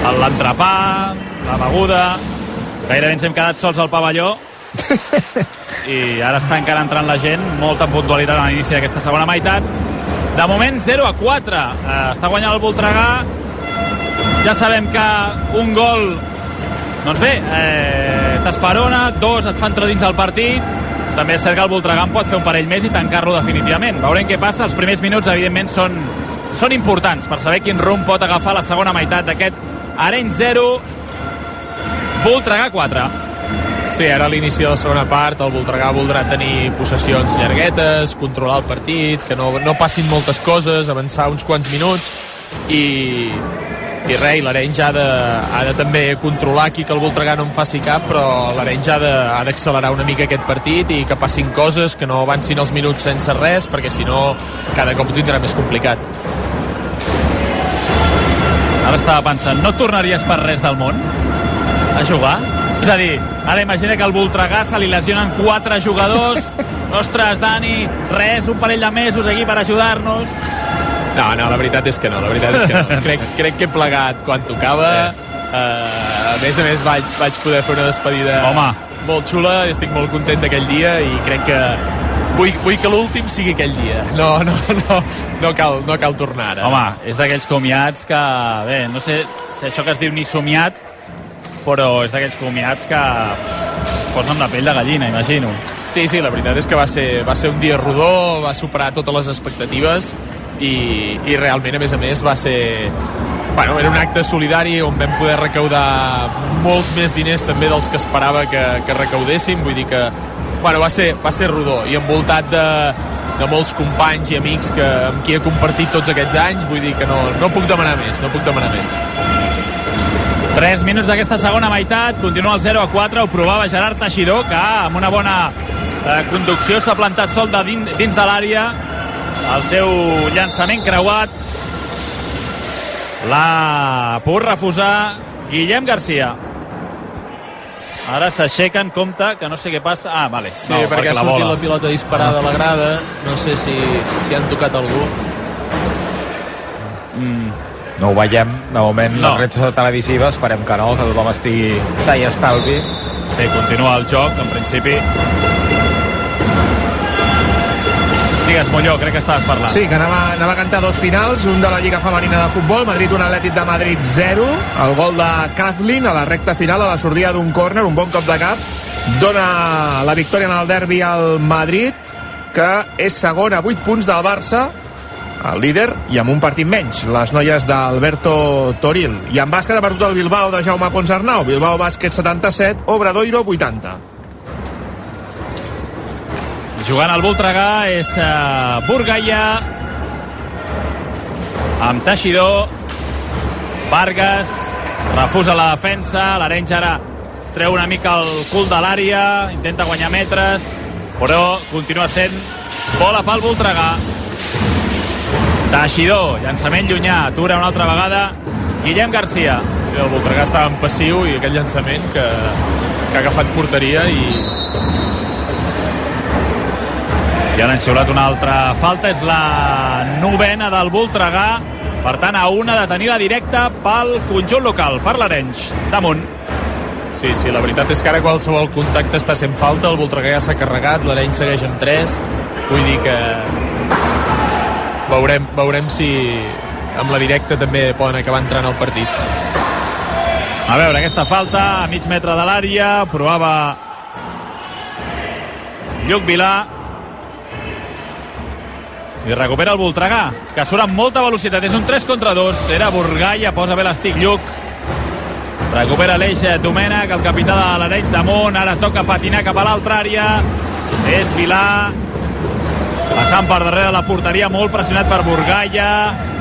Speaker 5: l'entrepà, la beguda... Gairebé ens hem quedat sols al pavelló. i ara està encara entrant la gent, molta puntualitat a l'inici d'aquesta segona meitat. De moment zero a quatre, eh, està guanyant el Voltregà. Ja sabem que un gol, doncs bé, eh, t'esperona, dos et fan entrar dins del partit. També és cert que el Voltregà en pot fer un parell més i tancar-lo definitivament. Veurem què passa. Els primers minuts, evidentment, són, són importants per saber quin rumb pot agafar la segona meitat d'aquest Arenys zero, Voltregà quatre.
Speaker 6: Sí, ara a l'inici de la segona part el Voltregà voldrà tenir possessions llarguetes, controlar el partit, que no, no passin moltes coses, avançar uns quants minuts i, i res, i l'Arenys ha, de, ha de també controlar aquí que el Voltregà no en faci cap, però l'Arenys ha de, ha d'accelerar una mica aquest partit i que passin coses, que no avancin els minuts sense res, perquè si no cada cop ho tindrà més complicat.
Speaker 5: Ara estava pensant, no tornaries per res del món a jugar? És a dir, ara imagina que al Voltregà se li lesionen quatre jugadors. Ostres, Dani, res, un parell de mesos aquí per ajudar-nos.
Speaker 6: No, no, la veritat és que no, la veritat és que no. crec, crec que he plegat quan tocava. Uh, a més a més vaig, vaig poder fer una despedida
Speaker 5: Home.
Speaker 6: molt xula, estic molt content d'aquell dia i crec que vull, vull que l'últim sigui aquell dia. No, no, no, no cal, no cal tornar ara.
Speaker 5: Home, és d'aquells comiats que, bé, no sé si això que es diu ni somiat, però és d'aquells comiats que posen la pell de gallina, imagino.
Speaker 6: Sí, sí, la veritat és que va ser, va ser un dia rodó, va superar totes les expectatives i, i realment, a més a més, va ser... Bueno, era un acte solidari on vam poder recaudar molts més diners també dels que esperava que, que recaudéssim, vull dir que bueno, va ser, va ser rodó i envoltat de, de molts companys i amics que, amb qui he compartit tots aquests anys, vull dir que no, no puc demanar més, no puc demanar més.
Speaker 5: tres minuts d'aquesta segona meitat, continua el zero a quatre, ho provava Gerard Teixidor, que amb una bona eh, conducció s'ha plantat sol de dins, dins de l'àrea, el seu llançament creuat l'ha pogut refusar Guillem Garcia. Ara s'aixequen, compte, que no sé què passa. Ah, vale.
Speaker 6: Sí,
Speaker 5: no,
Speaker 6: perquè, perquè ha
Speaker 5: la
Speaker 6: sortit
Speaker 5: bola.
Speaker 6: la pilota disparada a la grada, no sé si, si han tocat algú.
Speaker 4: Mm. No ho veiem, de moment no. Les redes televisives, esperem que no, que tothom estigui sa i estalvi.
Speaker 5: Sí, continua el joc, en principi. Digues, Molló, crec que estaves parlant.
Speaker 8: Sí, que anava, anava a cantar dos finals, un de la Lliga Femenina de Futbol, Madrid un Atlètic de Madrid zero, el gol de Kathleen a la recta final, a la sortida d'un córner, un bon cop de cap, dona la victòria en el derbi al Madrid, que és segon a vuit punts del Barça, el líder, i amb un partit menys, les noies d'Alberto Toril. I en bàsquet ha perdut el Bilbao de Jaume Ponsarnau, Bilbao Bàsquet setanta-set, Obradoiro vuitanta.
Speaker 5: Jugant al Voltregà és uh, Burgaia amb Teixidor, Vargas refusa la defensa, l'Arenys ara treu una mica el cul de l'àrea, intenta guanyar metres, però continua sent bola pel Voltregà. Teixidor, llançament llunyà, atura una altra vegada Guillem Garcia.
Speaker 6: Sí, el Voltregà estava en passiu i aquell llançament que, que ha agafat porteria i...
Speaker 5: I ara han xiulat una altra falta, és la novena del Voltregà, per tant a una de tenir la directa pel conjunt local, per l'Arenys, damunt.
Speaker 6: Sí, sí, la veritat és que ara qualsevol contacte està sent falta, el Voltregà ja s'ha carregat, l'Arenys segueix amb tres, vull dir que veurem, veurem si amb la directa també poden acabar entrant al partit.
Speaker 5: A veure, aquesta falta a mig metre de l'àrea, provava Lluc Vilà, i recupera el Voltregà, que surt amb molta velocitat, és un tres contra dos, era Burgaia, posa bé l'estic Lluc, recupera l'eix Domènech, el capità de l'Arenys damunt, ara toca patinar cap a l'altra àrea, és Vilà, passant per darrere la porteria, molt pressionat per Burgaia,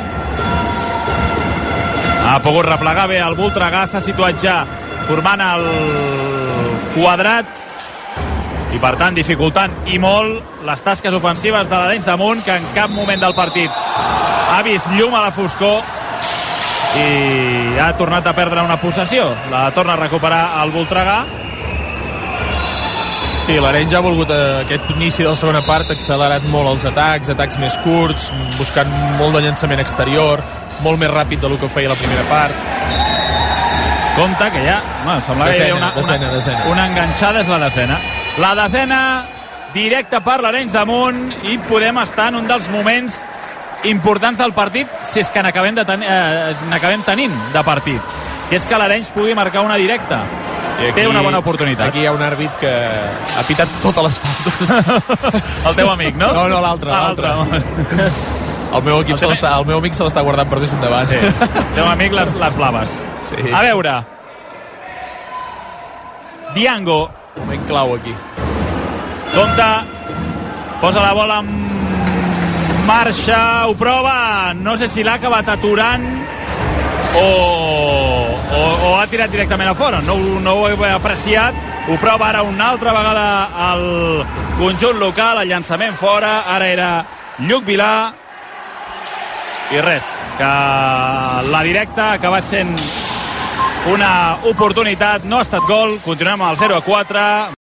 Speaker 5: ha pogut replegar bé el Voltregà, s'ha situat ja formant el quadrat, i per tant dificultant i molt les tasques ofensives de l'Arenys damunt, que en cap moment del partit ha vist llum a la foscor i ha tornat a perdre una possessió, la torna a recuperar el Voltregà.
Speaker 6: Sí, l'Arenys ha volgut aquest inici de la segona part, accelerat molt els atacs, atacs més curts, buscant molt de llançament exterior, molt més ràpid del que feia la primera part.
Speaker 5: Compte que ja, bueno, semblava
Speaker 6: desena,
Speaker 5: que hi havia una,
Speaker 6: desena,
Speaker 5: una,
Speaker 6: desena.
Speaker 5: una enganxada, és la desena. La desena directa per l'Arenys de Munt i podem estar en un dels moments importants del partit, si és que n'acabem de ten eh, n'acabem tenint de partit, que és que l'Arenys pugui marcar una directa. Aquí, té una bona oportunitat.
Speaker 6: Aquí hi ha un àrbit que ha pitat totes les faltes.
Speaker 5: El teu amic, no?
Speaker 6: No, no, l'altre.
Speaker 5: Ah,
Speaker 6: l'altre. El meu, equip el, se el meu amic se l'està guardant per més endavant.
Speaker 5: Sí. El teu amic les, les blaves.
Speaker 6: Sí.
Speaker 5: A veure. Diango.
Speaker 6: Moment clau aquí.
Speaker 5: Compte. Posa la bola en marxa. Ho prova. No sé si l'ha acabat aturant o, o, o ha tirat directament a fora. No, no ho he apreciat. Ho prova ara una altra vegada al conjunt local. El llançament fora. Ara era Lluc Vilà. I res, que la directa ha acabat sent una oportunitat, no ha estat gol, continuem al zero a quatre.